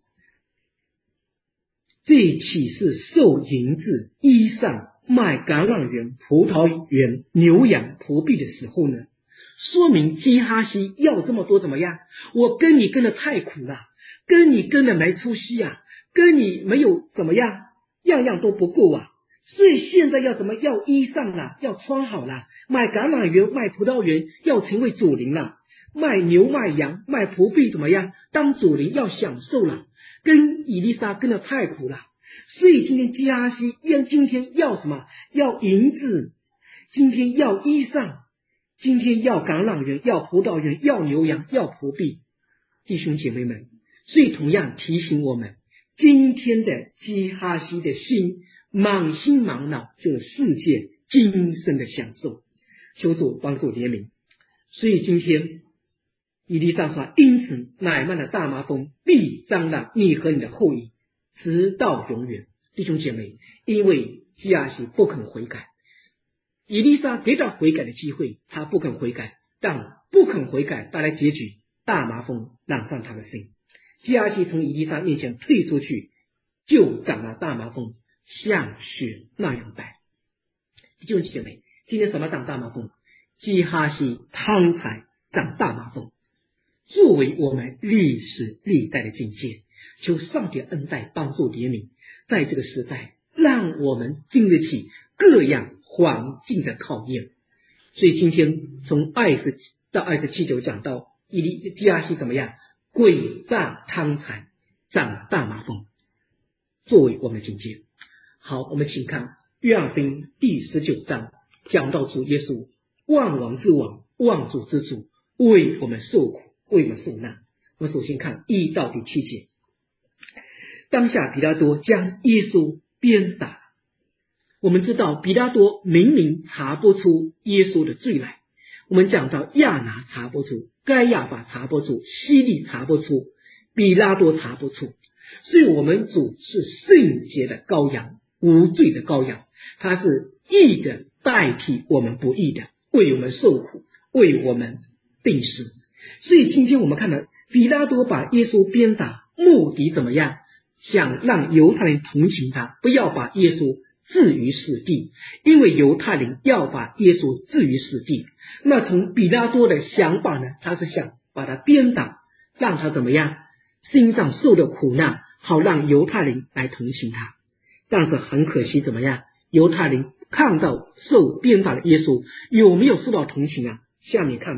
这岂是受银子衣裳卖橄榄园葡萄园牛羊仆婢的时候呢？说明基哈西要这么多怎么样？我跟你跟的太苦了，跟你跟的没出息啊，跟你没有怎么样，样样都不够啊，所以现在要怎么要衣裳了，要穿好了，卖橄榄园卖葡萄园要成为主灵了，卖牛卖羊卖仆婢怎么样，当主灵要享受了，跟以利沙跟的太苦了。所以今天基哈西愿今天要什么？要银子，今天要衣裳，今天要橄榄园，要葡萄园，要牛羊，要仆婢。弟兄姐妹们，所以同样提醒我们，今天的基哈西的心满心满脑就是世界今生的享受，求主帮助怜悯。所以今天以利沙说，因此乃曼的大麻风必张让你和你的后裔直到永远。弟兄姐妹，因为基哈西不肯悔改，以利沙给他悔改的机会，他不肯悔改，但不肯悔改带来结局，大麻风染上他的心。基哈西从以利沙面前退出去，就长了大麻风，像雪那样白。弟兄姐妹，今天什么长大麻风？基哈西贪财长大麻风，作为我们历史历代的境界。求上帝恩待帮助怜悯，在这个时代让我们经得起各样环境的考验。所以今天从二十到二十七节讲到以利基哈西怎么样诡诈贪财长大麻风，作为我们的境界。好，我们请看约翰福音第十九章，讲到主耶稣万王之王万主之主，为我们受苦为我们受难。我们首先看一到第七节。当下彼拉多将耶稣鞭打。我们知道彼拉多明明查不出耶稣的罪来，我们讲到亚拿查不出，该亚法查不出，希利查不出，彼拉多查不出。所以我们主是圣洁的羔羊，无罪的羔羊，他是义的代替我们不义的，为我们受苦，为我们定死。所以今天我们看到彼拉多把耶稣鞭打，目的怎么样？想让犹太人同情他，不要把耶稣置于死地，因为犹太人要把耶稣置于死地。那从彼拉多的想法呢，他是想把他鞭打，让他怎么样，身上受的苦难，好让犹太人来同情他。但是很可惜怎么样，犹太人看到受鞭打的耶稣有没有受到同情啊？下面看到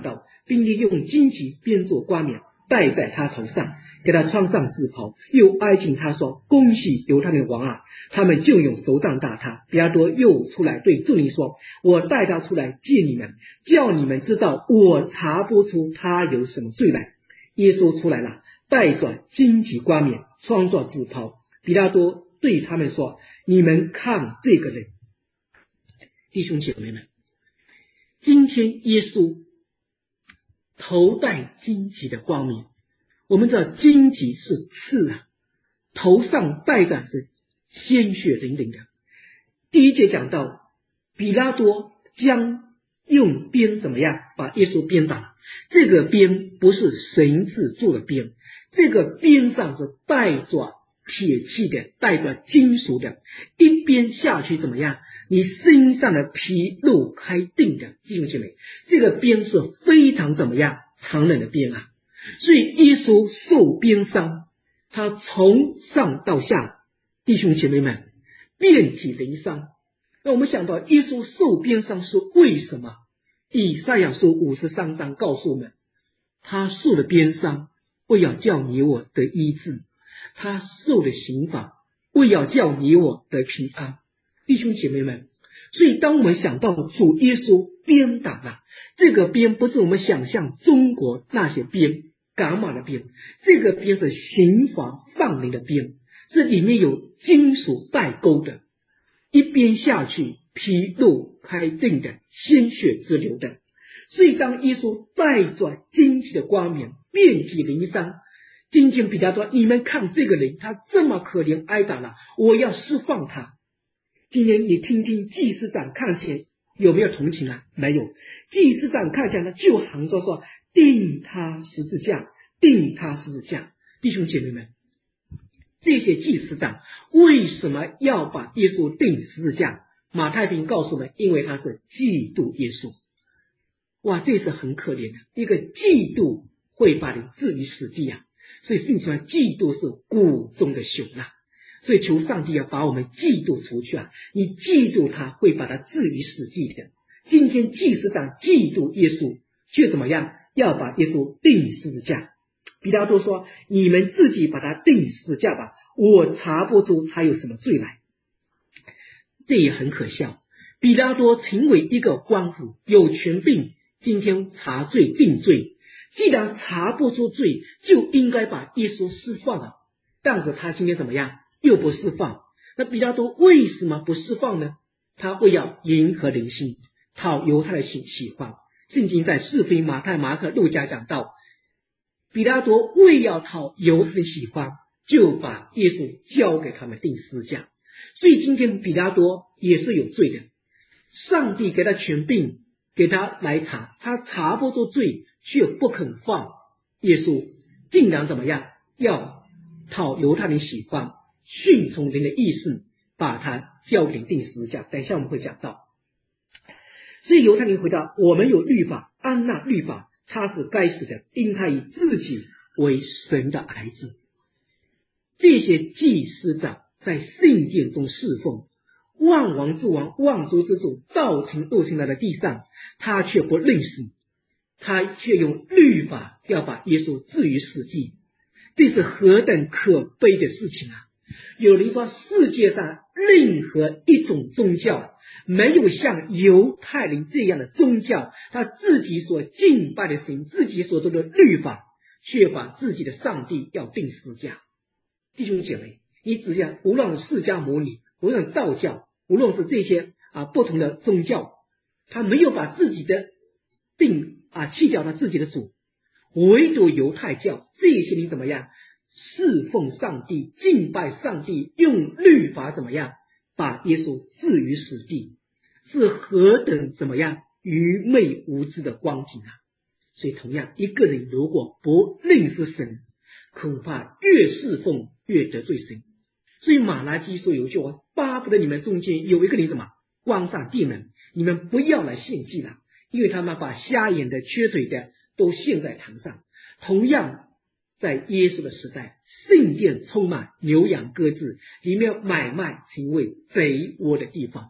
并且用荆棘编做冠冕戴在他头上，给他穿上制袍，又挨近他说：恭喜犹太人王啊！他们就用手杖打他。比拉多又出来对众人说：我带他出来见你们，叫你们知道我查不出他有什么罪来。耶稣出来了，带着荆棘冠冕，穿着制袍。比拉多对他们说：你们看这个人。弟兄姐妹们，今天耶稣头戴荆棘的冠冕，我们知道荆棘是刺啊，头上戴的是鲜血淋淋的。第一节讲到比拉多将用鞭怎么样把耶稣鞭打，这个鞭不是绳子做的鞭，这个鞭上是带着铁器的，带着金属的，一鞭下去怎么样，你身上的皮肉开定的。弟兄姐妹，这个鞭是非常怎么样残忍的鞭啊！所以耶稣受鞭伤，他从上到下，弟兄姐妹们遍体鳞伤。那我们想到耶稣受鞭伤是为什么？以赛亚书五十三章告诉我们，他受了鞭伤，为要叫你我得医治，他受的刑罚，为要叫你我得平安。弟兄姐妹们，所以当我们想到主耶稣鞭打了，这个鞭不是我们想象中国那些鞭，赶马的鞭，这个鞭是刑罚放灵的鞭，这里面有金属带钩的，一鞭下去皮肉开定的，鲜血直流的。所以当耶稣带着荆棘的冠冕，遍体鳞伤，今天比拉多，你们看这个人，他这么可怜挨打了，我要释放他。今天你听听祭司长看起来有没有同情啊？没有。祭司长看起来呢，就喊着说钉他十字架，钉他十字架。弟兄姐妹们，这些祭司长为什么要把耶稣钉十字架？马太福音告诉我们，因为他是嫉妒耶稣。哇，这是很可怜的，一个嫉妒会把你置于死地啊！所以圣经说，嫉妒是谷中的熊啊！所以求上帝要把我们嫉妒除去啊！你嫉妒他，会把他置于死地的。今天祭司长嫉妒耶稣，却怎么样？要把耶稣钉十字架。比拉多说：你们自己把他钉十字架吧，我查不出他有什么罪来。这也很可笑，比拉多成为一个官府，有权柄，今天查罪定罪，既然查不出罪，就应该把耶稣释放了。但是他今天怎么样？又不释放。那比拉多为什么不释放呢？他为要迎合人心，讨犹太的喜喜欢。圣经在四福音马太、马可、路加讲到，比拉多为要讨犹太的喜欢，就把耶稣交给他们钉十字架。所以今天比拉多也是有罪的，上帝给他权柄，给他来查，他查不出罪，却不肯放耶稣，竟然怎么样？要讨犹太人喜欢，顺从人的意思，把他交给钉十字架。等一下我们会讲到。所以犹太人回答：我们有律法，按那律法他是该死的，因他以自己为神的儿子。这些祭司长在圣殿中侍奉，万王之王、万族之主道成肉身来到地上，他却不认识，他却用律法要把耶稣置于死地。这是何等可悲的事情啊！有人说，世界上任何一种宗教没有像犹太人这样的宗教，他自己所敬拜的神，自己所做的律法，却把自己的上帝要钉十字架。弟兄姐妹，你只要无论是释迦牟尼，无论道教，无论是这些啊不同的宗教，他没有把自己的定啊弃掉他自己的主，唯独犹太教这些人怎么样？侍奉上帝，敬拜上帝，用律法怎么样？把耶稣置于死地，是何等怎么样愚昧无知的光景啊！所以同样，一个人如果不认识神，恐怕越侍奉越得罪神。所以马拉基说有一句话：巴不得你们中间有一个人什么关上地门，你们不要来献祭了，因为他们把瞎眼的、缺腿的都献在坛上。同样在耶稣的时代，圣殿充满牛羊鸽子，里面买卖成为贼窝的地方。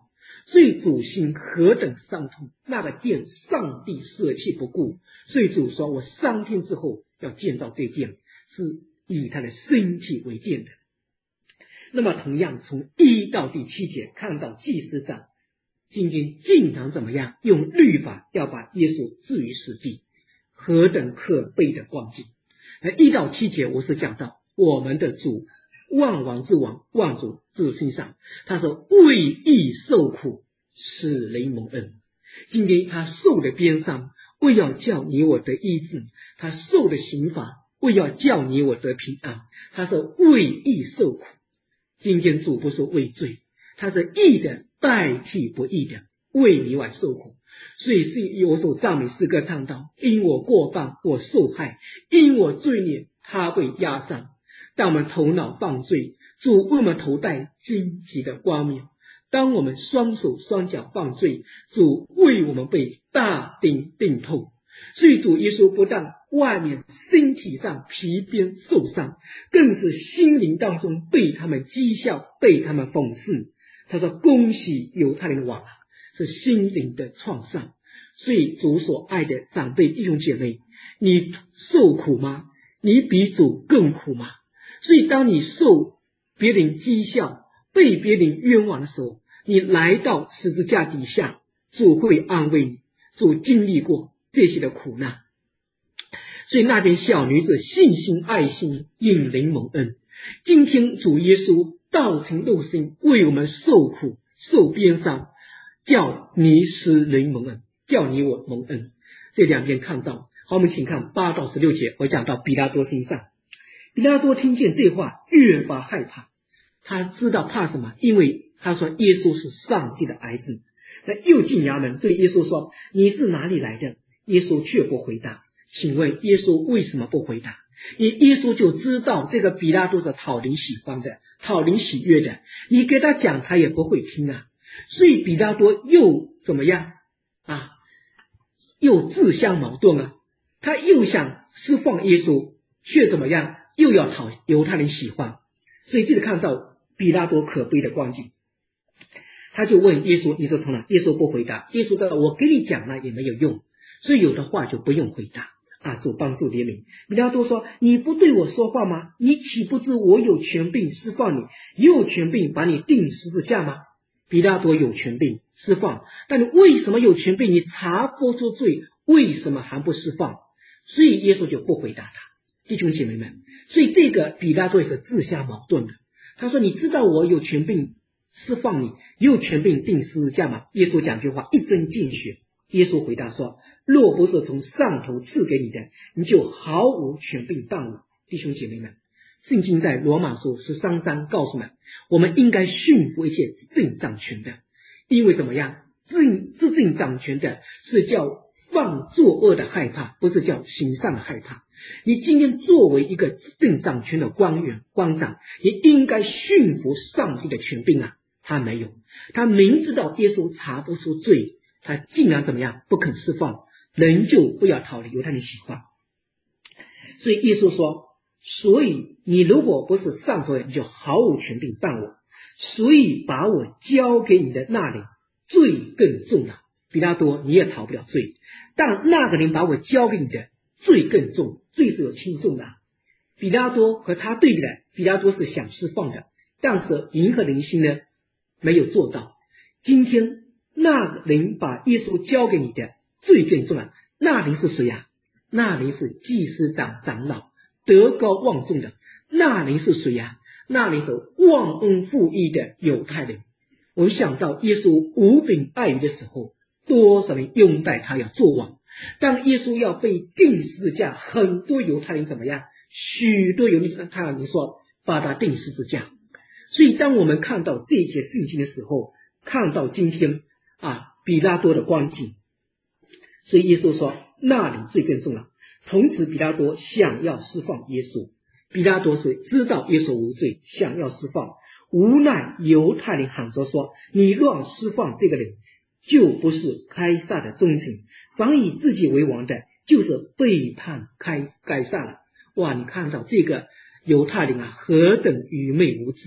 所以主心何等伤痛，那个见上帝舍弃不顾。所以主说，我三天之后要见到这殿，是以他的身体为殿的。那么同样从一到第七节看到祭司长今天经常怎么样用律法要把耶稣置于死地，何等可悲的光景。那一到七节我是讲到我们的主万王之王，万主之身上，他说为义受苦，使人蒙恩。今天他受的鞭伤，为要叫你我得医治；他受的刑罚，为要叫你我得平安。他说为义受苦。今天主不是为罪，他是义的代替不义的，为你我受苦。所以是有首赞美诗歌唱到，因我过犯我受害，因我罪孽他被压伤。当我们头脑犯罪，主为我们头戴荆棘的冠冕；当我们双手双脚犯罪，主为我们被大钉钉痛。所以主耶稣不但外面身体上皮鞭受伤，更是心灵当中被他们讥笑，被他们讽刺。他说恭喜犹太人王，是心灵的创伤。所以主所爱的长辈弟兄姐妹，你受苦吗？你比主更苦吗？所以当你受别人讥笑，被别人冤枉的时候，你来到十字架底下，主会安慰你。主经历过这些的苦难，所以那边小女子信心爱心引人蒙恩。今天主耶稣道成肉身为我们受苦受鞭伤，叫你使人蒙恩，叫你我蒙恩。这两边看到。好，我们请看八到十六节，我讲到比拉多身上。比拉多听见这话越发害怕，他知道怕什么？因为他说耶稣是上帝的儿子。那又进衙门对耶稣说，你是哪里来的？耶稣却不回答。请问耶稣为什么不回答？你耶稣就知道这个比拉多是讨人喜欢的，讨人喜悦的，你给他讲他也不会听啊。所以比拉多又怎么样啊？又自相矛盾啊。他又想释放耶稣，却怎么样？又要讨犹太人喜欢。所以这里看到比拉多可悲的光景。他就问耶稣，你说从哪？耶稣不回答。耶稣说，我给你讲了也没有用，所以有的话就不用回答啊，主帮助怜悯。比拉多说，你不对我说话吗？你岂不知我有权柄释放你，有权柄把你钉十字架吗？比拉多有权柄释放，但你为什么有权柄？你查不出罪，为什么还不释放？所以耶稣就不回答他。弟兄姐妹们，所以这个比拉多也是自相矛盾的。他说，你知道我有权柄释放你，有权柄钉十字架吗？耶稣讲句话一针见血。耶稣回答说，若不是从上头赐给你的，你就毫无权柄办我。弟兄姐妹们，圣经在罗马书十三章告诉我们，我们应该驯服一切执政掌权的，因为怎么样？执政掌权的是叫犯作恶的害怕，不是叫行善的害怕。你今天作为一个执政掌权的官员官长，你应该驯服上帝的权柄啊。他没有，他明知道耶稣查不出罪，他竟然怎么样？不肯释放，人就不要逃离犹太人喜欢。所以耶稣说，所以你如果不是上头人，你就毫无权柄办我，所以把我交给你的那人罪更重了。比拉多你也逃不了罪，但那个人把我交给你的罪更重，罪是有轻重的。比拉多和他对比的，比拉多是想释放的，但是迎合人心呢，没有做到。今天那人把耶稣交给你的罪更重了，那人是谁啊？那人是祭司长长老，德高望重的。那人是谁啊？那人是忘恩负义的犹太人。我想到耶稣无柄爱鱼的时候，多少人拥戴他要做王。当耶稣要被钉十字架，很多犹太人怎么样？许多犹太人说把他钉十字架。所以当我们看到这些圣经的时候，看到今天啊比拉多的光景，所以耶稣说那人罪更重了。从此比拉多想要释放耶稣，比拉多是知道耶稣无罪，想要释放，无奈犹太人喊着说，你乱释放这个人，就不是该撒的忠臣，凡以自己为王的，就是背叛该该撒了。哇，你看到这个犹太人啊，何等愚昧无知啊！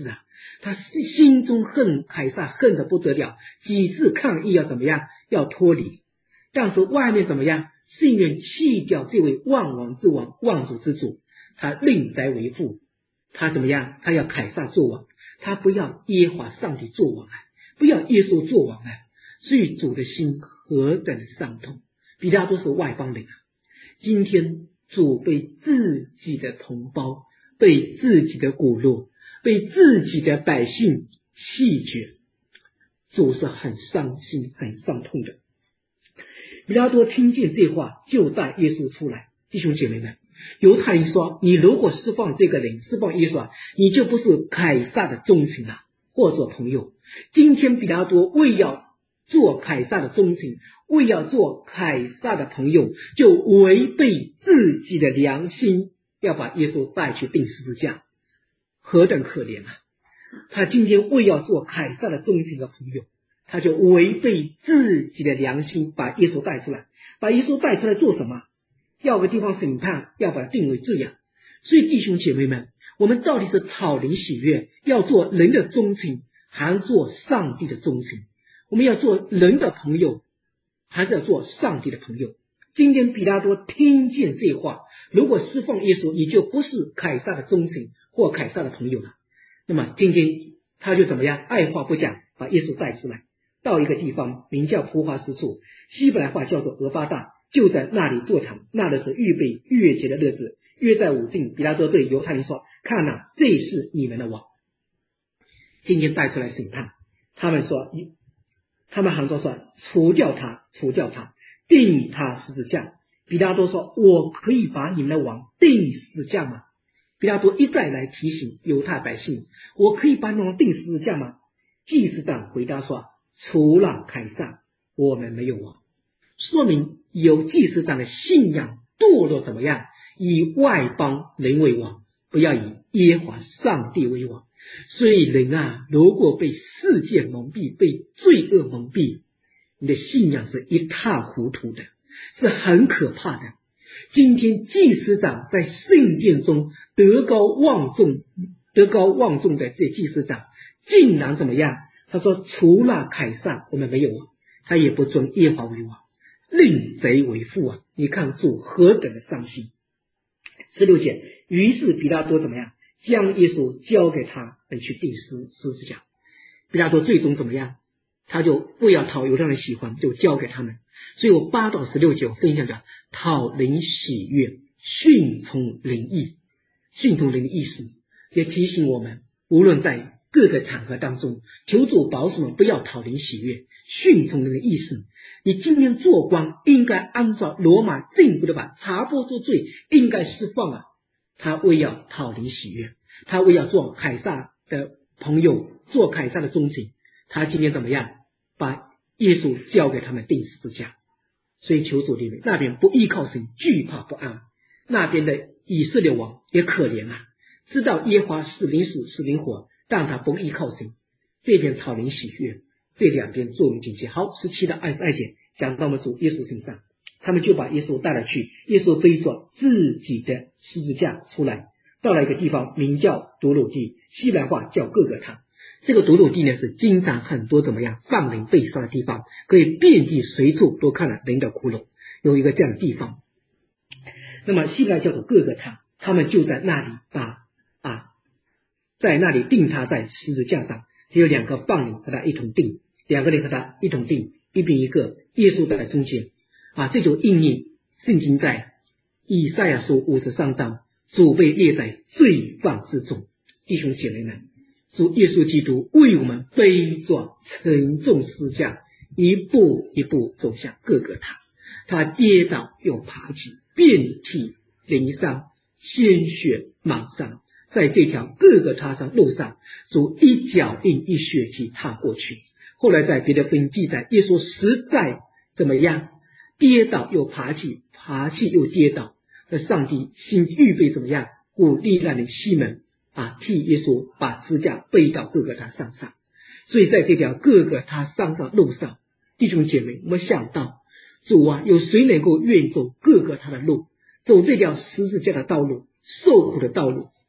他心中恨凯撒，恨得不得了，几次抗议要怎么样，要脱离。但是外面怎么样，心愿弃掉这位万王之王，万主之主，他另宅为父，他怎么样，他要凯撒做王，他不要耶和华上帝做王啊，不要耶稣做王啊。所以主的心何等的伤痛。彼拉多是外邦人啊，今天主被自己的同胞，被自己的骨肉，被自己的百姓弃绝，主是很伤心很伤痛的。彼拉多听见这话，就带耶稣出来。弟兄姐妹们，犹太人说，你如果释放这个人，释放耶稣，你就不是凯撒的忠臣了，或者朋友。今天彼拉多为要做凯撒的忠臣，为要做凯撒的朋友，就违背自己的良心，要把耶稣带去钉十字架，何等可怜啊！他今天为要做凯撒的忠臣的朋友，他就违背自己的良心，把耶稣带出来。把耶稣带出来做什么？要个地方审判，要把他定为罪啊！所以弟兄姐妹们，我们到底是讨灵喜悦，要做人的忠臣，还是做上帝的忠臣？我们要做人的朋友，还是要做上帝的朋友？今天彼拉多听见这话，如果释放耶稣，你就不是凯撒的忠臣或凯撒的朋友了。那么今天他就怎么样，二话不讲把耶稣带出来，到一个地方名叫普华斯处，希伯来话叫做俄巴大，就在那里坐堂。那的是预备月节的日子，约在午境。彼拉多对犹太人说，看哪，这是你们的王。今天带出来审判，他们说，他们喊着说，除掉他，除掉他，钉他十字架。彼拉多说，我可以把你们的王钉十字架吗？彼拉多一再来提醒犹太百姓，我可以把你们王钉十字架吗？祭司长回答说，除了凯撒，我们没有王。说明有祭司长的信仰堕落怎么样？以外邦人为王，不要以耶和华上帝为王。所以人啊，如果被世界蒙蔽，被罪恶蒙蔽，你的信仰是一塌糊涂的，是很可怕的。今天祭司长在圣殿中德高望重，德高望重的这祭司长竟然怎么样？他说，除了凯撒，我们没有王。他也不尊耶和华为王，令贼为父啊！你看主何等的伤心。十六节，于是彼拉多怎么样？将耶稣交给他们去钉十十字架。彼拉多最终怎么样？他就为要讨犹太人喜欢，就交给他们。所以我八到十六节我分享的讨灵喜悦，顺从灵意，顺从灵的意思，也提醒我们，无论在各个场合当中，求主保守我们不要讨灵喜悦，顺从灵的意思。你今天做官应该按照罗马政府的法，查不出罪应该释放啊。他为要讨灵喜悦，他为要做凯撒的朋友，做凯撒的忠臣，他今天怎么样？把耶稣交给他们钉十字架。所以求主怜悯，那边不依靠神，惧怕不安。那边的以色列王也可怜啊，知道耶和华是灵死是灵活，但他不依靠神。这边讨灵喜悦，这两边作用境界。好，十七到二十二节讲到我们主耶稣身上，他们就把耶稣带了去，耶稣背着自己的十字架出来，到了一个地方名叫独鲁地，希伯来话叫各个他。这个独鲁地呢，是经常很多怎么样犯人被杀的地方，可以遍地随处都看了人的骷髅，有一个这样的地方。那么希伯来叫做各个他，他们就在那里把啊，在那里钉他在十字架上，还有两个犯人和他一同钉，两个人和他一同钉，一边一个，耶稣在中间啊，这就应验圣经在以赛亚书五十三章，主被列在罪犯之中。弟兄姐妹们，主耶稣基督为我们背着沉重十字架，一步一步走向各个他，他跌倒又爬起，遍体鳞伤，鲜血满上，在这条各个他上路上，主一脚印一血迹踏过去。后来在别的福音记载，耶稣实在怎么样？跌倒又爬起，爬起又跌倒，而上帝先预备怎么样？鼓励那人西门啊，替耶稣把十字架背到各个他上上。所以在这条各个他上上路上，弟兄姐妹，我们想到主啊，有谁能够愿走各个他的路，走这条十字架的道路，受苦的道路，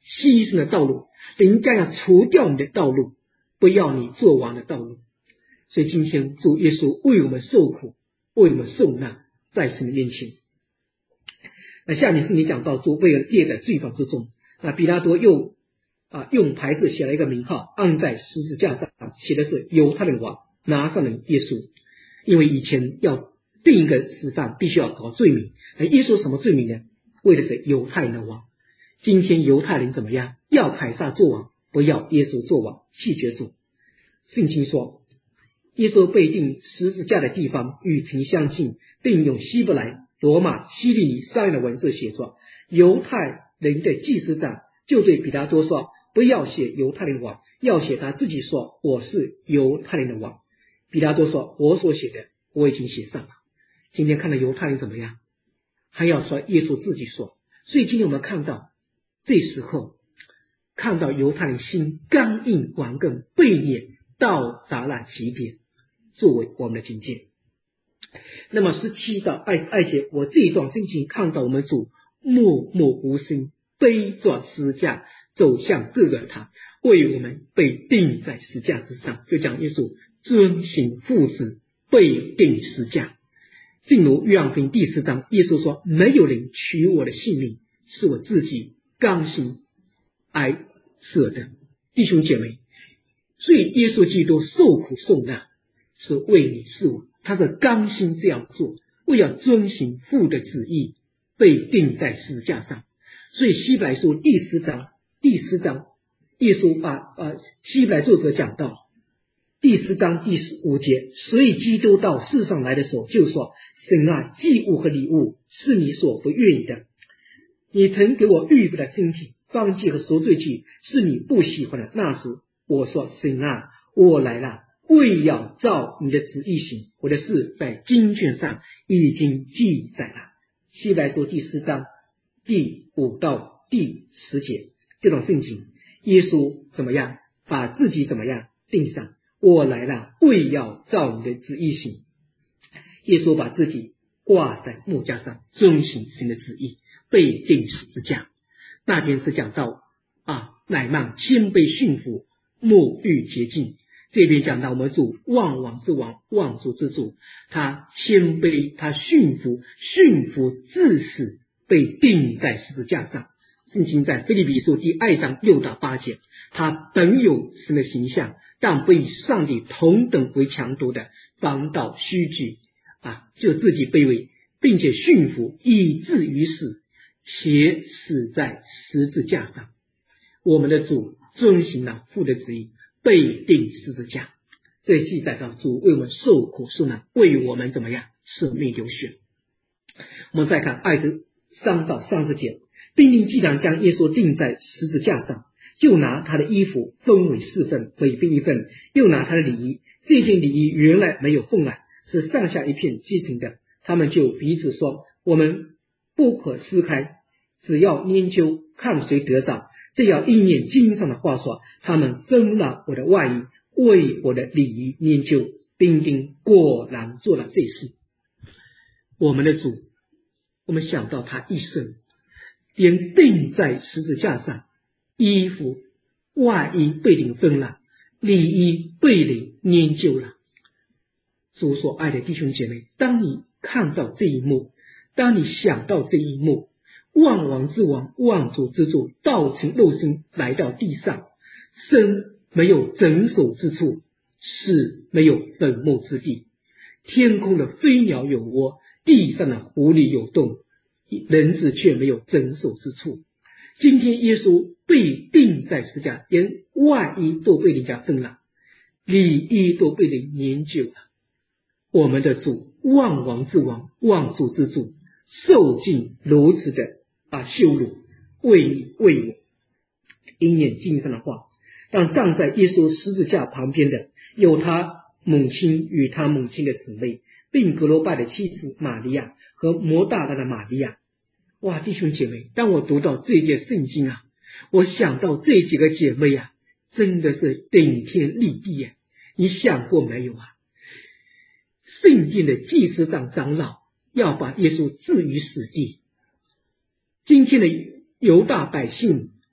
牺牲的道路，人家要除掉你的道路，不要你做王的道路。所以今天主耶稣为我们受苦，为我们受难，在神的面前。那下面是你讲到主为了列在罪犯之中，那比拉多又啊用牌子写了一个名号，按在十字架上，写的是犹太人王拿撒勒耶稣。因为以前要定一个死犯，必须要搞罪名，而耶稣什么罪名呢？为的是犹太人的王。今天犹太人怎么样？要凯撒做王，不要耶稣做王，弃绝主。圣经说，耶稣被钉十字架的地方与城相近，并用希伯来、罗马、希利尼三样的文字写作。犹太人的祭司长就对比拉多说，不要写犹太人王，要写他自己说，我是犹太人的王。比拉多说，我所写的我已经写上了。今天看到犹太人怎么样？还要说耶稣自己说。所以今天我们看到，这时候看到犹太人心刚硬顽梗，悖逆到达了极点，作为我们的警戒。那么十七到二十二节，我这一段心情看到我们主默默无声，背着十字架走向各个他，为我们被钉在十字架之上。就讲耶稣遵行父子，被钉十字架。正如约翰福音第四章，耶稣说，没有人取我的性命，是我自己甘心挨舍的。弟兄姐妹，所以耶稣基督受苦受难是为你是我，他是甘心这样做，为要遵行父的旨意，被钉在十字架上。所以希伯来书第十章第十章耶稣把呃希伯来作者讲到第十章第十五节，所以基督到世上来的时候就说，神啊，祭物和礼物是你所不愿意的，你曾给我预备的身体，燔祭和赎罪祭是你不喜欢的。那时我说，神啊，我来了，为要照你的旨意行，我的事在经卷上已经记载了。希伯来书第四章第五到第十节，这种圣经，耶稣怎么样把自己怎么样钉上，我来了，为要照你的旨意行。耶稣把自己挂在木架上，遵行神的旨意，被钉十字架。那边是讲到啊，乃曼谦卑驯服，沐浴洁净。这边讲到我们主万王之王，万主之主，他谦卑，他驯服，驯服至死，被钉在十字架上。圣经在腓立比书第二章六到八节，他本有神的形象，但不与上帝同等为强夺的，反倒虚举啊，就自己卑微，并且驯服，以至于死，且死在十字架上。我们的主遵行了父的旨意，被钉十字架。这记载到主为我们受苦受难，为我们怎么样舍命流血。我们再看二十三到三十节，兵丁既然将耶稣钉在十字架上，就拿他的衣服分为四份，每边一份，又拿他的礼衣。这件礼衣原来没有缝来，是上下一片系成的。他们就彼此说，我们不可撕开，只要研究看谁得着。这要应验经上的话说，他们分了我的外衣，为我的礼衣研究。兵丁果然做了这事。我们的主，我们想到他一生连钉在十字架上，衣服外衣被人分了，礼衣被人研究了。主所爱的弟兄姐妹，当你看到这一幕，当你想到这一幕，万王之王，万主之主，道成肉身来到地上，生没有诊所之处，死没有坟墓之地，天空的飞鸟有窝，地上的狐狸有洞，人子却没有诊所之处。今天耶稣被钉在十字架，连外衣都被人家分了，礼衣都被人研究了。我们的主，万王之王，万主之主，受尽如此的啊羞辱，为你为我，应验经上的话。但站在耶稣十字架旁边的，有他母亲与他母亲的姊妹，并格罗拜的妻子玛利亚和摩大拉的玛利亚。哇，弟兄姐妹，当我读到这节圣经啊，我想到这几个姐妹啊，真的是顶天立地啊！你想过没有啊？圣经的祭司长长老要把耶稣置于死地，今天的犹大百姓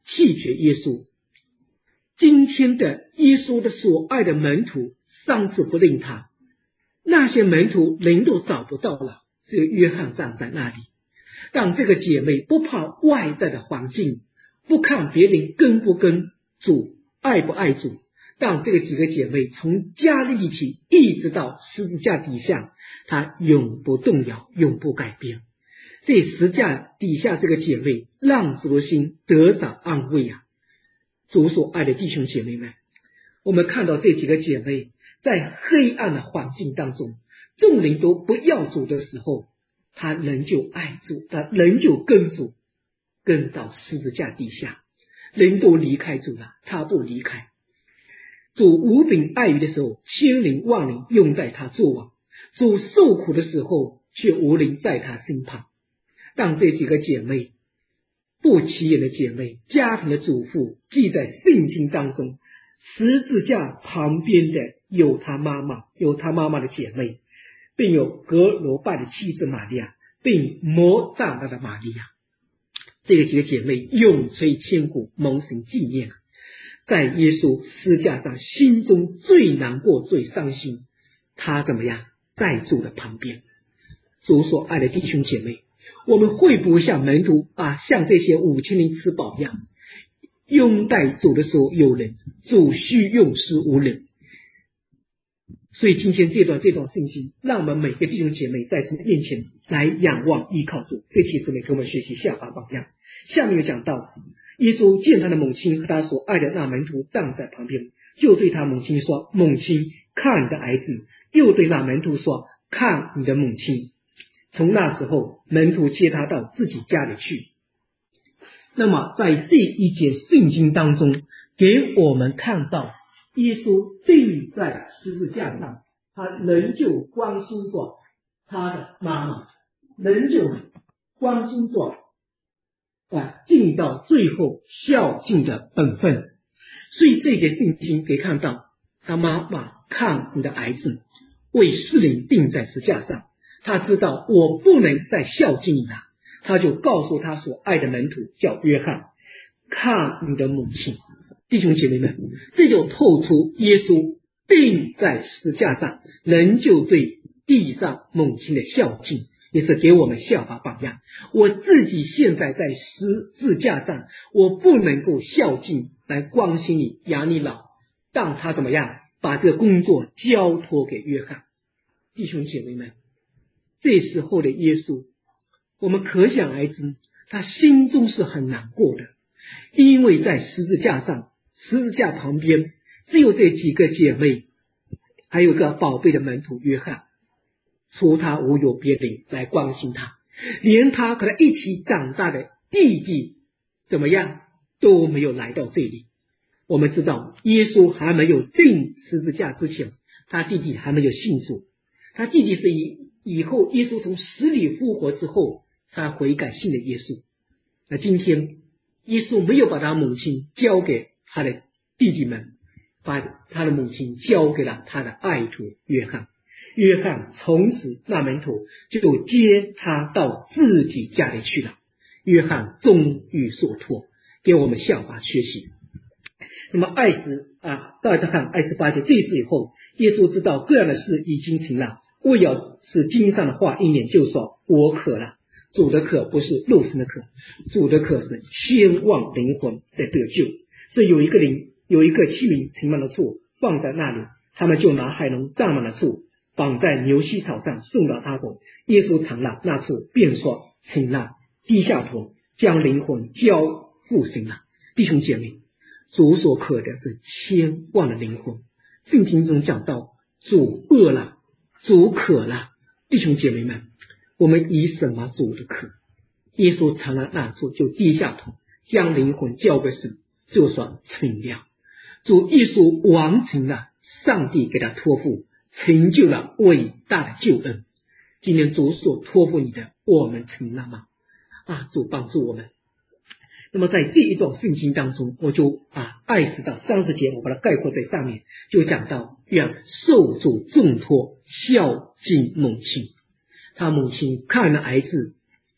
弃绝耶稣。今天的耶稣的所爱的门徒丧志不令他，那些门徒人都找不到了，只有约翰站在那里。当这个姐妹不怕外在的环境，不看别人跟不跟主，爱不爱主，当这个几个姐妹从加利利起一直到十字架底下，她永不动摇，永不改变。这十字架底下这个姐妹让主的心得着安慰啊！主所爱的弟兄姐妹们，我们看到这几个姐妹在黑暗的环境当中，众人都不要主的时候，她仍旧爱主，她仍旧跟主，跟到十字架底下。人都离开主了，她不离开。主无柄爱鱼的时候，千人万人拥戴他作王；主受苦的时候，却无人在他身旁。当这几个姐妹，不起眼的姐妹，家庭的主妇，记在圣经当中，十字架旁边的有她妈妈，有她妈妈的姐妹，并有格罗拜的妻子玛利亚，并摩大拉的玛利亚。这个几个姐妹永垂千古，蒙神纪念。在耶稣十字架上，心中最难过最伤心，她怎么样？在主的旁边。主所爱的弟兄姐妹，我们会不会像门徒啊，像这些五千人吃饱一样，拥戴主的时候有人，主需用时无人。所以今天这段这段圣经，让我们每个弟兄姐妹在神面前来仰望依靠主。这期姊妹跟我们学习效法榜样。下面有讲到，耶稣见他的母亲和他所爱的那门徒站在旁边，就对他母亲说：“母亲，看你的儿子。”又对那门徒说：“看你的母亲。”从那时候，门徒接他到自己家里去。那么在这一节圣经当中，给我们看到耶稣钉在十字架上，他仍旧关心着他的妈妈，仍旧关心着啊，尽到最后孝敬的本分。所以这节圣经可以看到，他妈妈看你的儿子，为世人钉在十字架上。他知道我不能再孝敬你了，他就告诉他所爱的门徒叫约翰，看你的母亲。弟兄姐妹们，这就透出耶稣钉在十字架上，仍旧对地上母亲的孝敬，也是给我们效法榜样。我自己现在在十字架上，我不能够孝敬来关心你养你老，让他怎么样把这个工作交托给约翰。弟兄姐妹们，这时候的耶稣，我们可想而知，他心中是很难过的，因为在十字架上，十字架旁边只有这几个姐妹，还有个宝贝的门徒约翰，除他无有别人来关心他，连他和他一起长大的弟弟怎么样都没有来到这里。我们知道耶稣还没有钉十字架之前，他弟弟还没有信主，他弟弟是以以后耶稣从死里复活之后他悔改信了耶稣。那今天耶稣没有把他母亲交给他的弟弟们，把他的母亲交给了他的爱徒约翰。约翰从此那门徒就接他到自己家里去了。约翰终于所托，给我们效法学习。那么二十啊，再看二十八节，这事以后，耶稣知道各样的事已经成了，为要使经上的话应验，就说我渴了。主的渴不是肉身的渴，主的渴是千万灵魂的得救。所以有一个灵，有一个器皿盛满了醋放在那里，他们就拿海龙蘸满了醋，绑在牛膝草上送到他口。耶稣尝了那醋，便说成了，低下头将灵魂交付神了。弟兄姐妹，主所渴的是千万的灵魂。圣经中讲到主饿了，主渴了。弟兄姐妹们，我们以什么主的渴？耶稣尝了那醋，就低下头将灵魂交给神，就说成了。主耶稣完成了上帝给他托付，成就了伟大的救恩。今天主所托付你的，我们成了吗？啊，主帮助我们。那么在这一段圣经当中，我就啊二十到三十节，我把它概括在上面，就讲到愿受主重托孝敬母亲。他母亲看了儿子，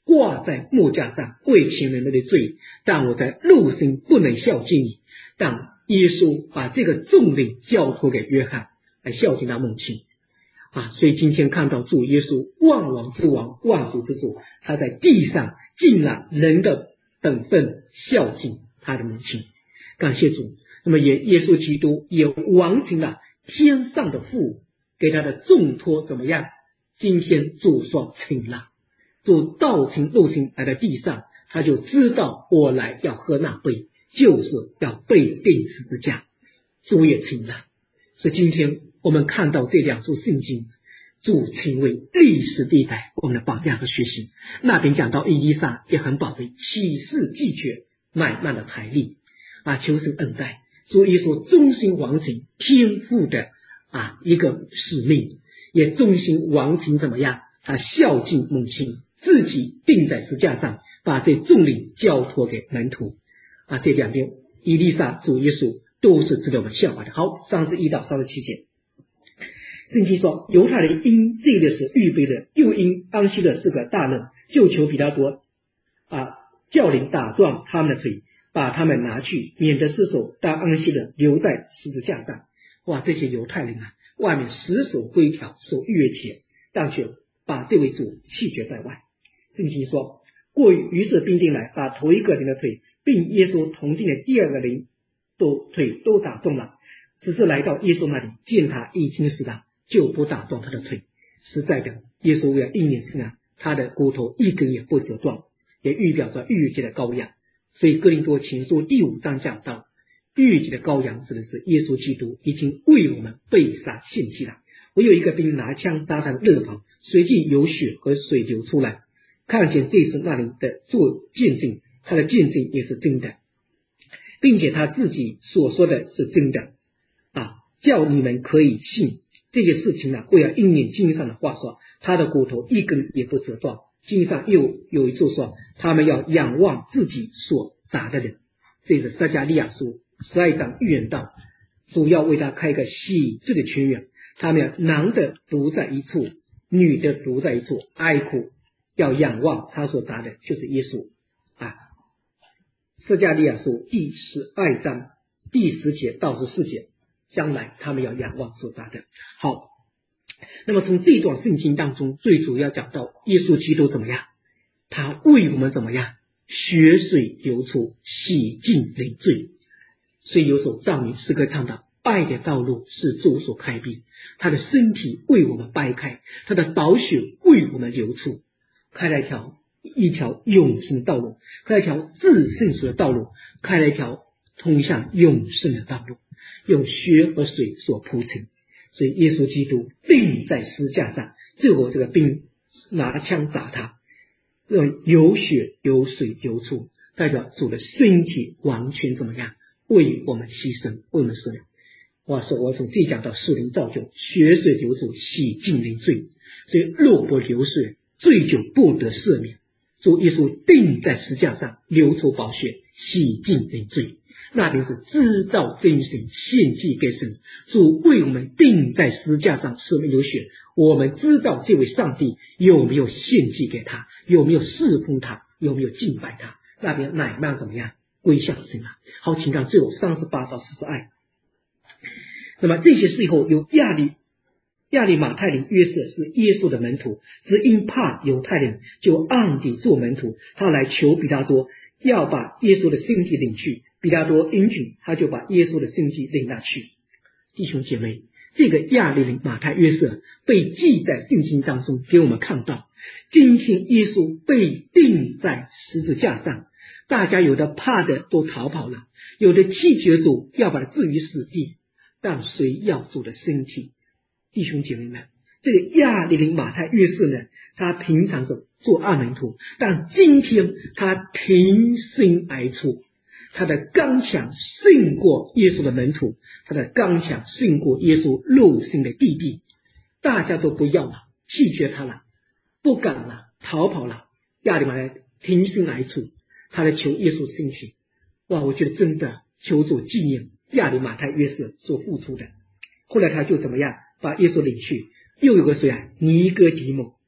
挂在木架上为情人们的罪，但我在肉身不能孝敬你。但耶稣把这个重任交托给约翰来孝敬他母亲啊，所以今天看到主耶稣万王之王，万主之主，他在地上尽了人的本分，孝敬他的母亲。感谢主。那么也耶稣基督也完成了天上的父给他的重托，怎么样？今天主说成了，主道成肉身来到地上，他就知道我来要喝那杯，就是要被钉十字架，主也成了。所以今天我们看到这两处圣经，主成为历史地带我们的榜样和学习。那边讲到以利沙也很宝贝，启示记绝乃曼的财力啊，求神恩待。主耶稣忠心完成天父的啊一个使命，也忠心完成怎么样？他孝敬母亲，自己钉在十字架上，把这重任交托给门徒啊。这两边以利沙、主耶稣都是值得我们效法的。好，三十一到三十七节，圣经说，犹太人因这个是预备的，又因安息的是个大任，就求比拉多啊叫人打断他们的腿，把他们拿去，免得尸首当安息的留在十字架上。哇，这些犹太人啊，外面死守规条，守逾越节，但却把这位主弃绝在外。圣经说，过于是兵丁来，把头一个人的腿，并耶稣同定的第二个人都腿都打断了，只是来到耶稣那里，见他已经死了，就不打断他的腿。实在的，耶稣为了应验圣啊，他的骨头一根也不折断，也预表着逾越节的羔羊。所以哥林多前书第五章讲到，逾越节的羔羊指的是耶稣基督已经为我们被杀献祭了。我有一个兵拿枪扎他的肋旁，随即有血和水流出来，看见这是那人的做见证，他的见证也是真的，并且他自己所说的是真的啊，叫你们可以信。这些事情呢，为了应验经上的话说，他的骨头一根也不折断。经上又有一处说，他们要仰望自己所砸的人。这是撒迦利亚书十二章预言道，主要为他开一个喜剧的泉源，他们要男的独在一处，女的独在一处哀哭，要仰望他所砸的就是耶稣啊。撒迦利亚书第十二章第十节到十四节，将来他们要仰望所砸的。好，那么从这段圣经当中，最主要讲到耶稣基督怎么样？他为我们怎么样？血水流出，洗净人罪。所以有首赞美诗歌唱到，爱的道路是主所开辟，他的身体为我们掰开，他的宝血为我们流出，开了一条一条永生的道路，开了一条至圣所的道路，开了一条通向永生的道路，用血和水所铺成。所以耶稣基督钉在十字架上，最后这个兵拿枪砸他，有血有水流出，代表主的身体完全怎么样？为我们牺牲，为我们死了。我说我从这讲到属灵造就，血水流出，洗净人罪。所以若不流水，罪就不得赦免。主耶稣钉在十字架上，流出宝血，洗净人罪。那便是知道真神，献祭给神。主为我们钉在十字架上，舍命流血。我们知道这位上帝有没有献祭给他，有没有侍奉他，有没有敬拜他。那边乃曼怎么样？归向神啊。好，请看最后三十八到四十二。那么这些事以后，有亚利亚利马太人约瑟是耶稣的门徒，只因怕犹太人，就暗地做门徒。他来求比拉多要把耶稣的身体领去，比拉多允许，他就把耶稣的身体领了去。弟兄姐妹，这个亚利人马太约瑟被记在圣经当中，给我们看到今天耶稣被钉在十字架上，大家有的怕的都逃跑了，有的弃绝主要把他置于死地，但谁要主的身体？弟兄姐妹们，这个亚利人马太约瑟呢，他平常是做二门徒，但今天他挺身而出，他的刚强胜过耶稣的门徒，他的刚强胜过耶稣肉身的弟弟。大家都不要了，弃绝他了，不敢了，逃跑了。亚利马太挺身而出，他来求耶稣身体。哇，我觉得真的求主纪念亚利马太约瑟所付出的。后来他就怎么样，把耶稣领去。又有个谁啊？尼哥底母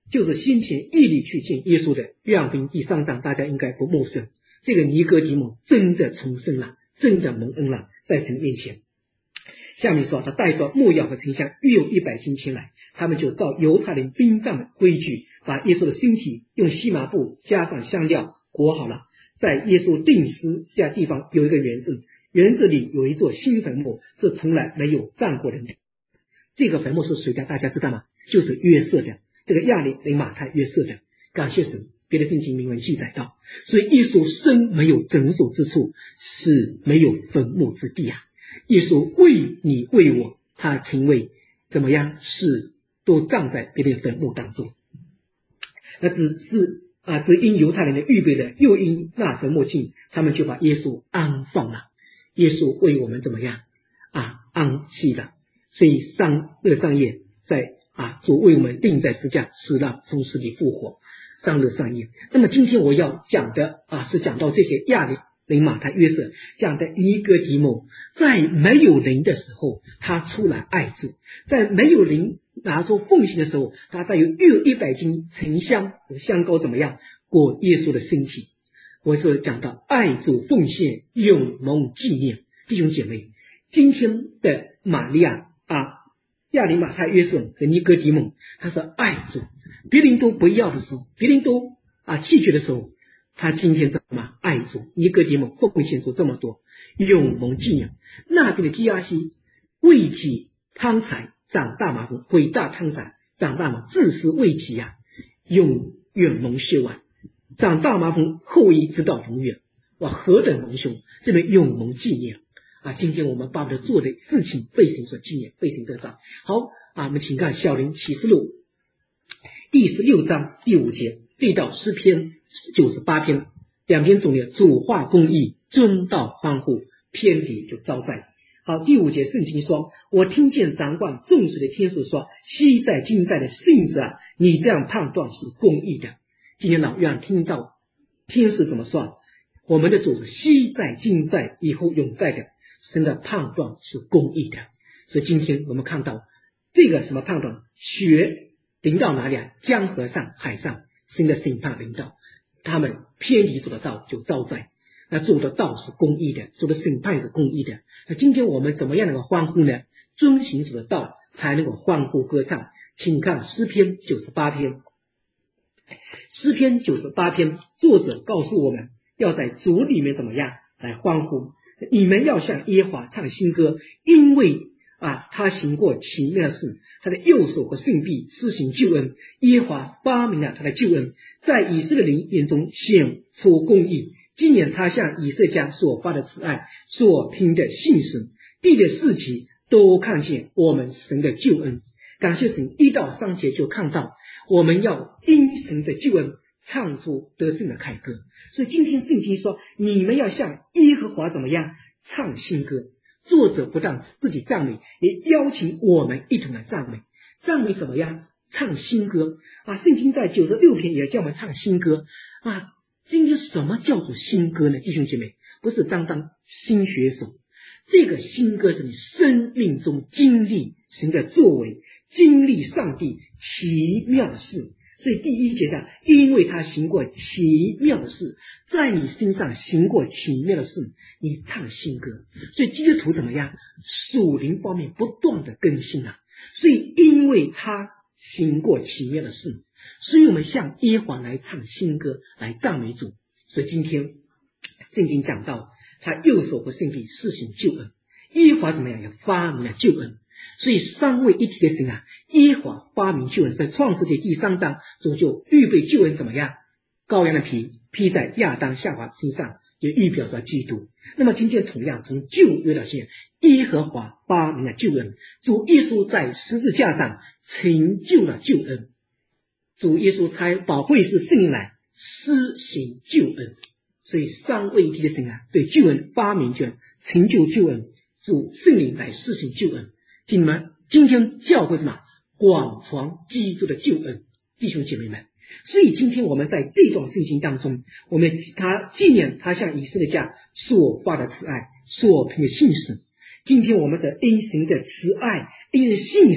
就是先前毅力去见耶稣的约翰福音第三章，大家应该不陌生。这个尼哥底母真的重生了，真的蒙恩了，在神面前。下面说，他带着木药和沉香约有一百斤前来，他们就照犹太人殡葬的规矩，把耶稣的身体用细麻布加上香料裹好了，在耶稣钉尸下地方有一个园子，园子里有一座新坟墓，是从来没有葬过人的。这个坟墓是谁的？大家知道吗？就是约瑟的，这个亚里雷马太约瑟的。感谢神，别的圣经明文记载到，所以耶稣生没有诊所之处，死没有坟墓之地啊。耶稣为你为我，他情为怎么样？是都葬在别人坟墓当中。那只是啊，只因犹太人的预备的，又因那坟墓近，他们就把耶稣安放了。耶稣为我们怎么样啊？安息了。所以上乐上夜在啊，主为我们钉在十字架，死了，从死里复活，上乐上夜。那么今天我要讲的啊，是讲到这些亚里雷马太约瑟讲的尼哥底母，在没有人的时候，他出来爱主；在没有人拿出奉献的时候，他带有约一百斤沉香和香膏怎么样裹耶稣的身体。我是讲到爱主奉献永蒙纪念。弟兄姐妹，今天的玛利亚啊，亚里马太约瑟和尼哥底母，他是爱主，别人都不要的时候，别人都啊弃绝的时候，他今天怎么爱主？尼哥底母奉献出这么多，永蒙纪念。那边的基亚西为己贪财长大麻风，伟大贪财长大麻，自私为己呀、啊，永远蒙羞啊！长大麻风后裔直到永远，哇，何等蒙羞！这边永蒙纪念啊！今天我们巴不得做的事情被神所纪念，被神得到。好啊，我们请看小林启示录第十六章第五节，对到诗篇九十八篇，两篇总列主化公义，尊道欢呼，偏离就遭灾。好，第五节圣经说，我听见掌管众水的天使说，昔在今在的圣子啊，你这样判断是公义的。今天老院听到天使怎么说？我们的主是昔在今在以后永在的，神的判断是公义的。所以今天我们看到这个什么判断？雪临到哪里啊？江河上海上，神的审判临到，他们偏离主的道就遭灾。那主的道是公义的，主的审判是公义的。那今天我们怎么样能够欢呼呢？遵行主的道才能够欢呼歌唱。请看诗篇九十八篇。诗篇九十八篇作者告诉我们，要在主里面怎么样来欢呼？你们要向耶和华唱新歌，因为啊，他行过奇妙的事，他的右手和圣臂施行救恩。耶和华发明了他的救恩，在以色列人眼中显出公义。今年他向以色列家所发的慈爱，所凭的信实，地的四极都看见我们神的救恩。感谢神，一到三节就看到我们要因神的救恩唱出得胜的凯歌。所以今天圣经说，你们要向耶和华怎么样唱新歌。作者不但自己赞美，也邀请我们一同来赞美。赞美什么呀？唱新歌啊！圣经在九十六篇也叫我们唱新歌啊。今天什么叫做新歌呢？弟兄姐妹，不是单单新学手，这个新歌是你生命中经历神的作为，经历上帝奇妙的事。所以第一节上，因为他行过奇妙的事，在你身上行过奇妙的事，你唱新歌。所以基督徒怎么样？属灵方面不断的更新啊。所以因为他行过奇妙的事，所以我们向耶和华来唱新歌，来赞美主。所以今天圣经讲到，他右手和圣臂施行救恩，耶和华怎么样？也发明了救恩。所以三位一体的神啊，耶和华发明救恩，在创世纪第三章主就预备救恩怎么样？羔羊的皮披在亚当夏娃身上，也预表着基督。那么今天同样从旧约到现，耶和华发明了救恩，主耶稣在十字架上成就了救恩。主耶稣差保惠师圣灵来施行救恩。所以三位一体的神啊，对救恩发明救恩，成就救恩，主圣灵来施行救恩。今们今天教会什么？广传基督的救恩，弟兄姐妹们。所以今天我们在这段圣经当中，我们他纪念他向以色列家所发的慈爱，所凭的信实。今天我们是因神的慈爱，因信实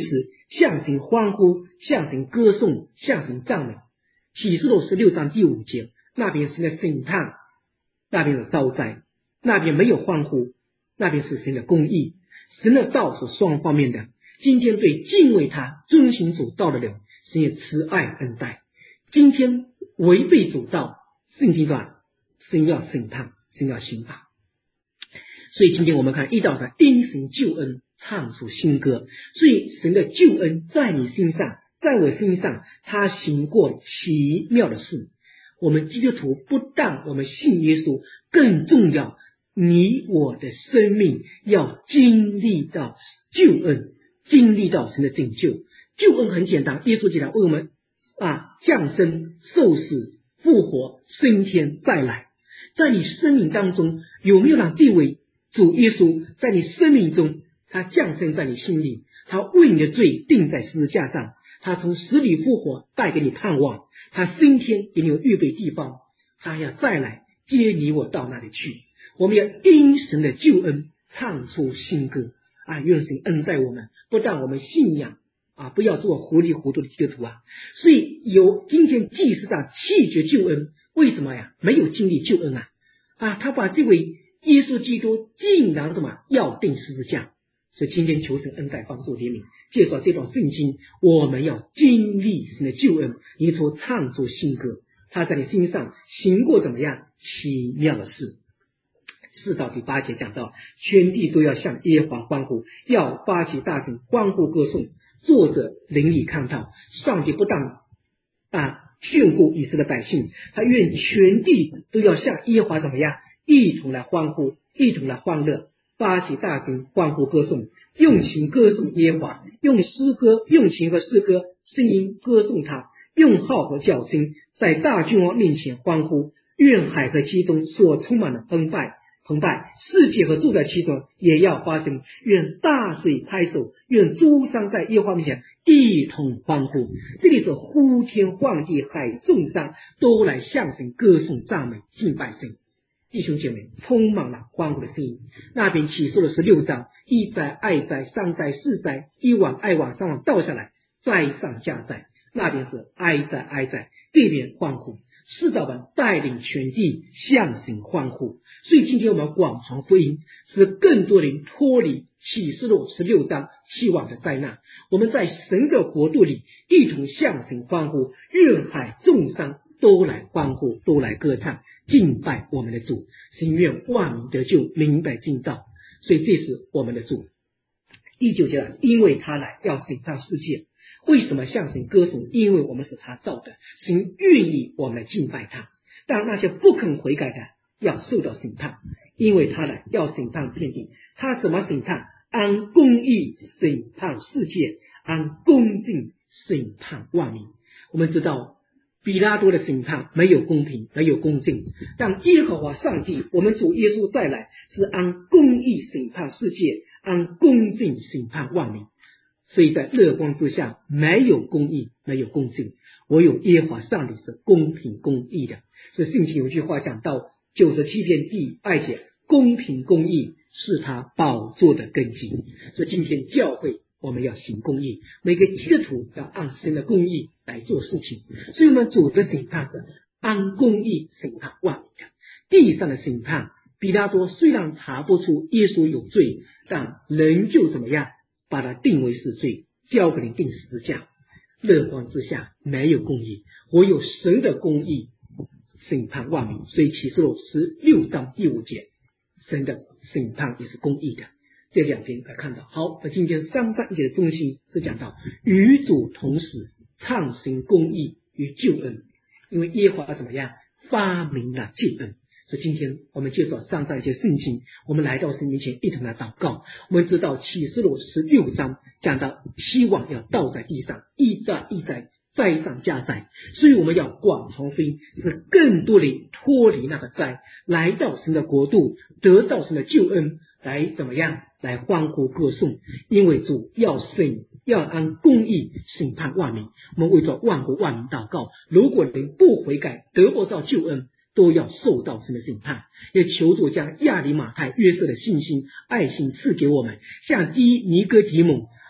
向神欢呼，向神歌颂，向神赞美。启示录十六章第五节，那边神的审判，那边是遭灾，那边没有欢呼，那边是神的公义。神的道是双方面的，今天对敬畏他、遵行主道的人，神也慈爱恩待；今天违背主道，圣经说神要审判，神要刑罚。所以今天我们看一到三，因神救恩唱出新歌。所以神的救恩在你身上，在我身上，他行过奇妙的事。我们基督徒不但我们信耶稣，更重要，你我的生命要经历到救恩，经历到神的拯救。救恩很简单，耶稣基督为我们啊降生、受死、复活、升天再来。在你生命当中有没有让这位主耶稣在你生命中，他降生在你心里，他为你的罪钉在十字架上，他从死里复活，带给你盼望，他升天给你有预备地方，他要再来接你我到那里去。我们要因神的救恩唱出新歌啊！愿神恩待我们，不但我们信仰啊，不要做糊里糊涂的基督徒啊。所以有今天祭司长弃绝救恩，为什么呀？没有经历救恩啊啊！他把这位耶稣基督竟然什么要钉十字架。所以今天求神恩待帮助怜悯，介绍这段圣经，我们要经历神的救恩，你所唱出新歌，他在你身上行过怎么样奇妙的事。四到第八节讲到，全地都要向耶和华欢呼，要发起大声欢呼歌颂。作者灵里看到，上帝不但啊眷顾以色列百姓，他愿全地都要向耶和华怎么样一同来欢呼，一同来欢乐，发起大声欢呼歌颂，用情歌颂耶和华，用诗歌用情和诗歌声音歌颂他，用号和叫声在大君王面前欢呼。愿海和其中所充满的澎湃澎湃，世界和住在其中也要发生。愿大水拍手，愿诸山在耶和华面前一同欢呼。这里是呼天唤地，海众山都来向神歌颂赞美敬拜神。弟兄姐妹，充满了欢呼的声音。那边启示了十六章，一灾、二灾、三灾、四灾，一往二往三往倒下来，灾上加灾。那边是哀哉哀哉，这边欢呼。四道板带领全地向神欢呼。所以今天我们广传福音，使更多人脱离启示录十六章期望的灾难。我们在神的国度里一同向神欢呼，愿海众山都来欢呼，都来歌唱敬拜我们的主。心愿万民得救，明白正道。所以这是我们的主。第九节，因为他来要审判世界。为什么向神歌颂？因为我们是他造的，神愿意我们来敬拜他。但那些不肯悔改的要受到审判，因为他来要审判遍地。他什么审判？按公义审判世界，按公正审判万民。我们知道比拉多的审判没有公平，没有公正，但耶和华上帝我们主耶稣再来是按公义审判世界，按公正审判万民。所以在乐光之下没有公义，没有公正，唯有耶和华上帝是公平公义的。所以圣经有句话讲到九十七篇第二节，公平公义是他宝座的根基。所以今天教会我们要行公义，每个基督徒要按神的公义来做事情。所以我们主的审判是按公义审判万民的。地上的审判，比拉多虽然查不出耶稣有罪，但仍旧怎么样把他定为是罪，交给人定十字架。乐光之下没有公义，唯有神的公义审判万民。所以启示录十六章第五节，神的审判也是公义的。这两篇可以看到。好，那今天三章一节的中心是讲到与主同时畅行公义与救恩，因为耶和华怎么样发明了救恩。所以今天我们介绍上章一些圣经，我们来到神面前一同来祷告。我们知道启示录十六章讲到希望要倒在地上，一灾一灾，灾上加灾。所以我们要广传福音，使更多人脱离那个灾，来到神的国度，得到神的救恩，来怎么样来欢呼歌颂。因为主要审要按公义审判万民。我们为着万国万民祷告，如果人不悔改，得不到救恩，都要受到神的审判。也求主将亚里马太、约瑟的信心、爱心赐给我们，像第一尼哥底母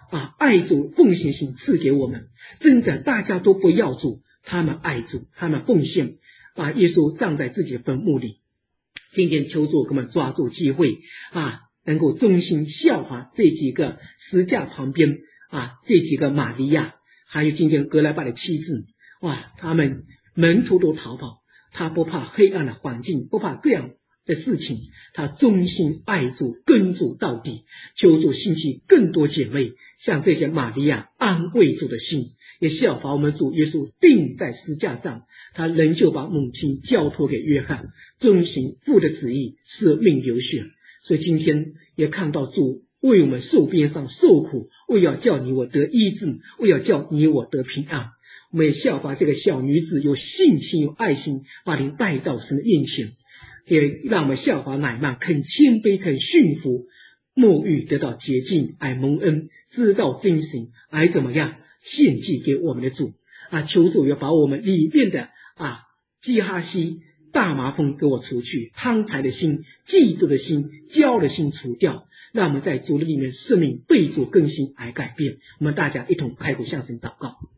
啊爱主奉献心赐给我们。真的大家都不要主，他们爱主，他们奉献，把耶稣葬在自己的坟墓里。今天求主给我们抓住机会啊，能够忠心效法这几个十架旁边啊这几个玛利亚，还有今天格莱巴的妻子，哇，他们门徒都逃跑，他不怕黑暗的环境，不怕各样的事情，他忠心爱主，跟主到底。求主兴起更多姐妹像这些玛利亚安慰主的心，也效法我们主耶稣钉在十架上，他仍旧把母亲交托给约翰，遵行父的旨意，舍命流血。所以今天也看到主为我们受鞭伤受苦，为要叫你我得医治，为要叫你我得平安。我们也效法这个小女子，有信心有爱心，把你带到神的面前，也让我们效法乃縵，肯谦卑肯驯服，沐浴得到洁净，爱蒙恩，知道遵行，爱怎么样献祭给我们的主啊！求主要把我们里面的啊基哈西大麻风给我除去，贪财的心、嫉妒的心、骄傲的心除掉，让我们在主的里面生命被主更新而改变。我们大家一同开口向神祷告。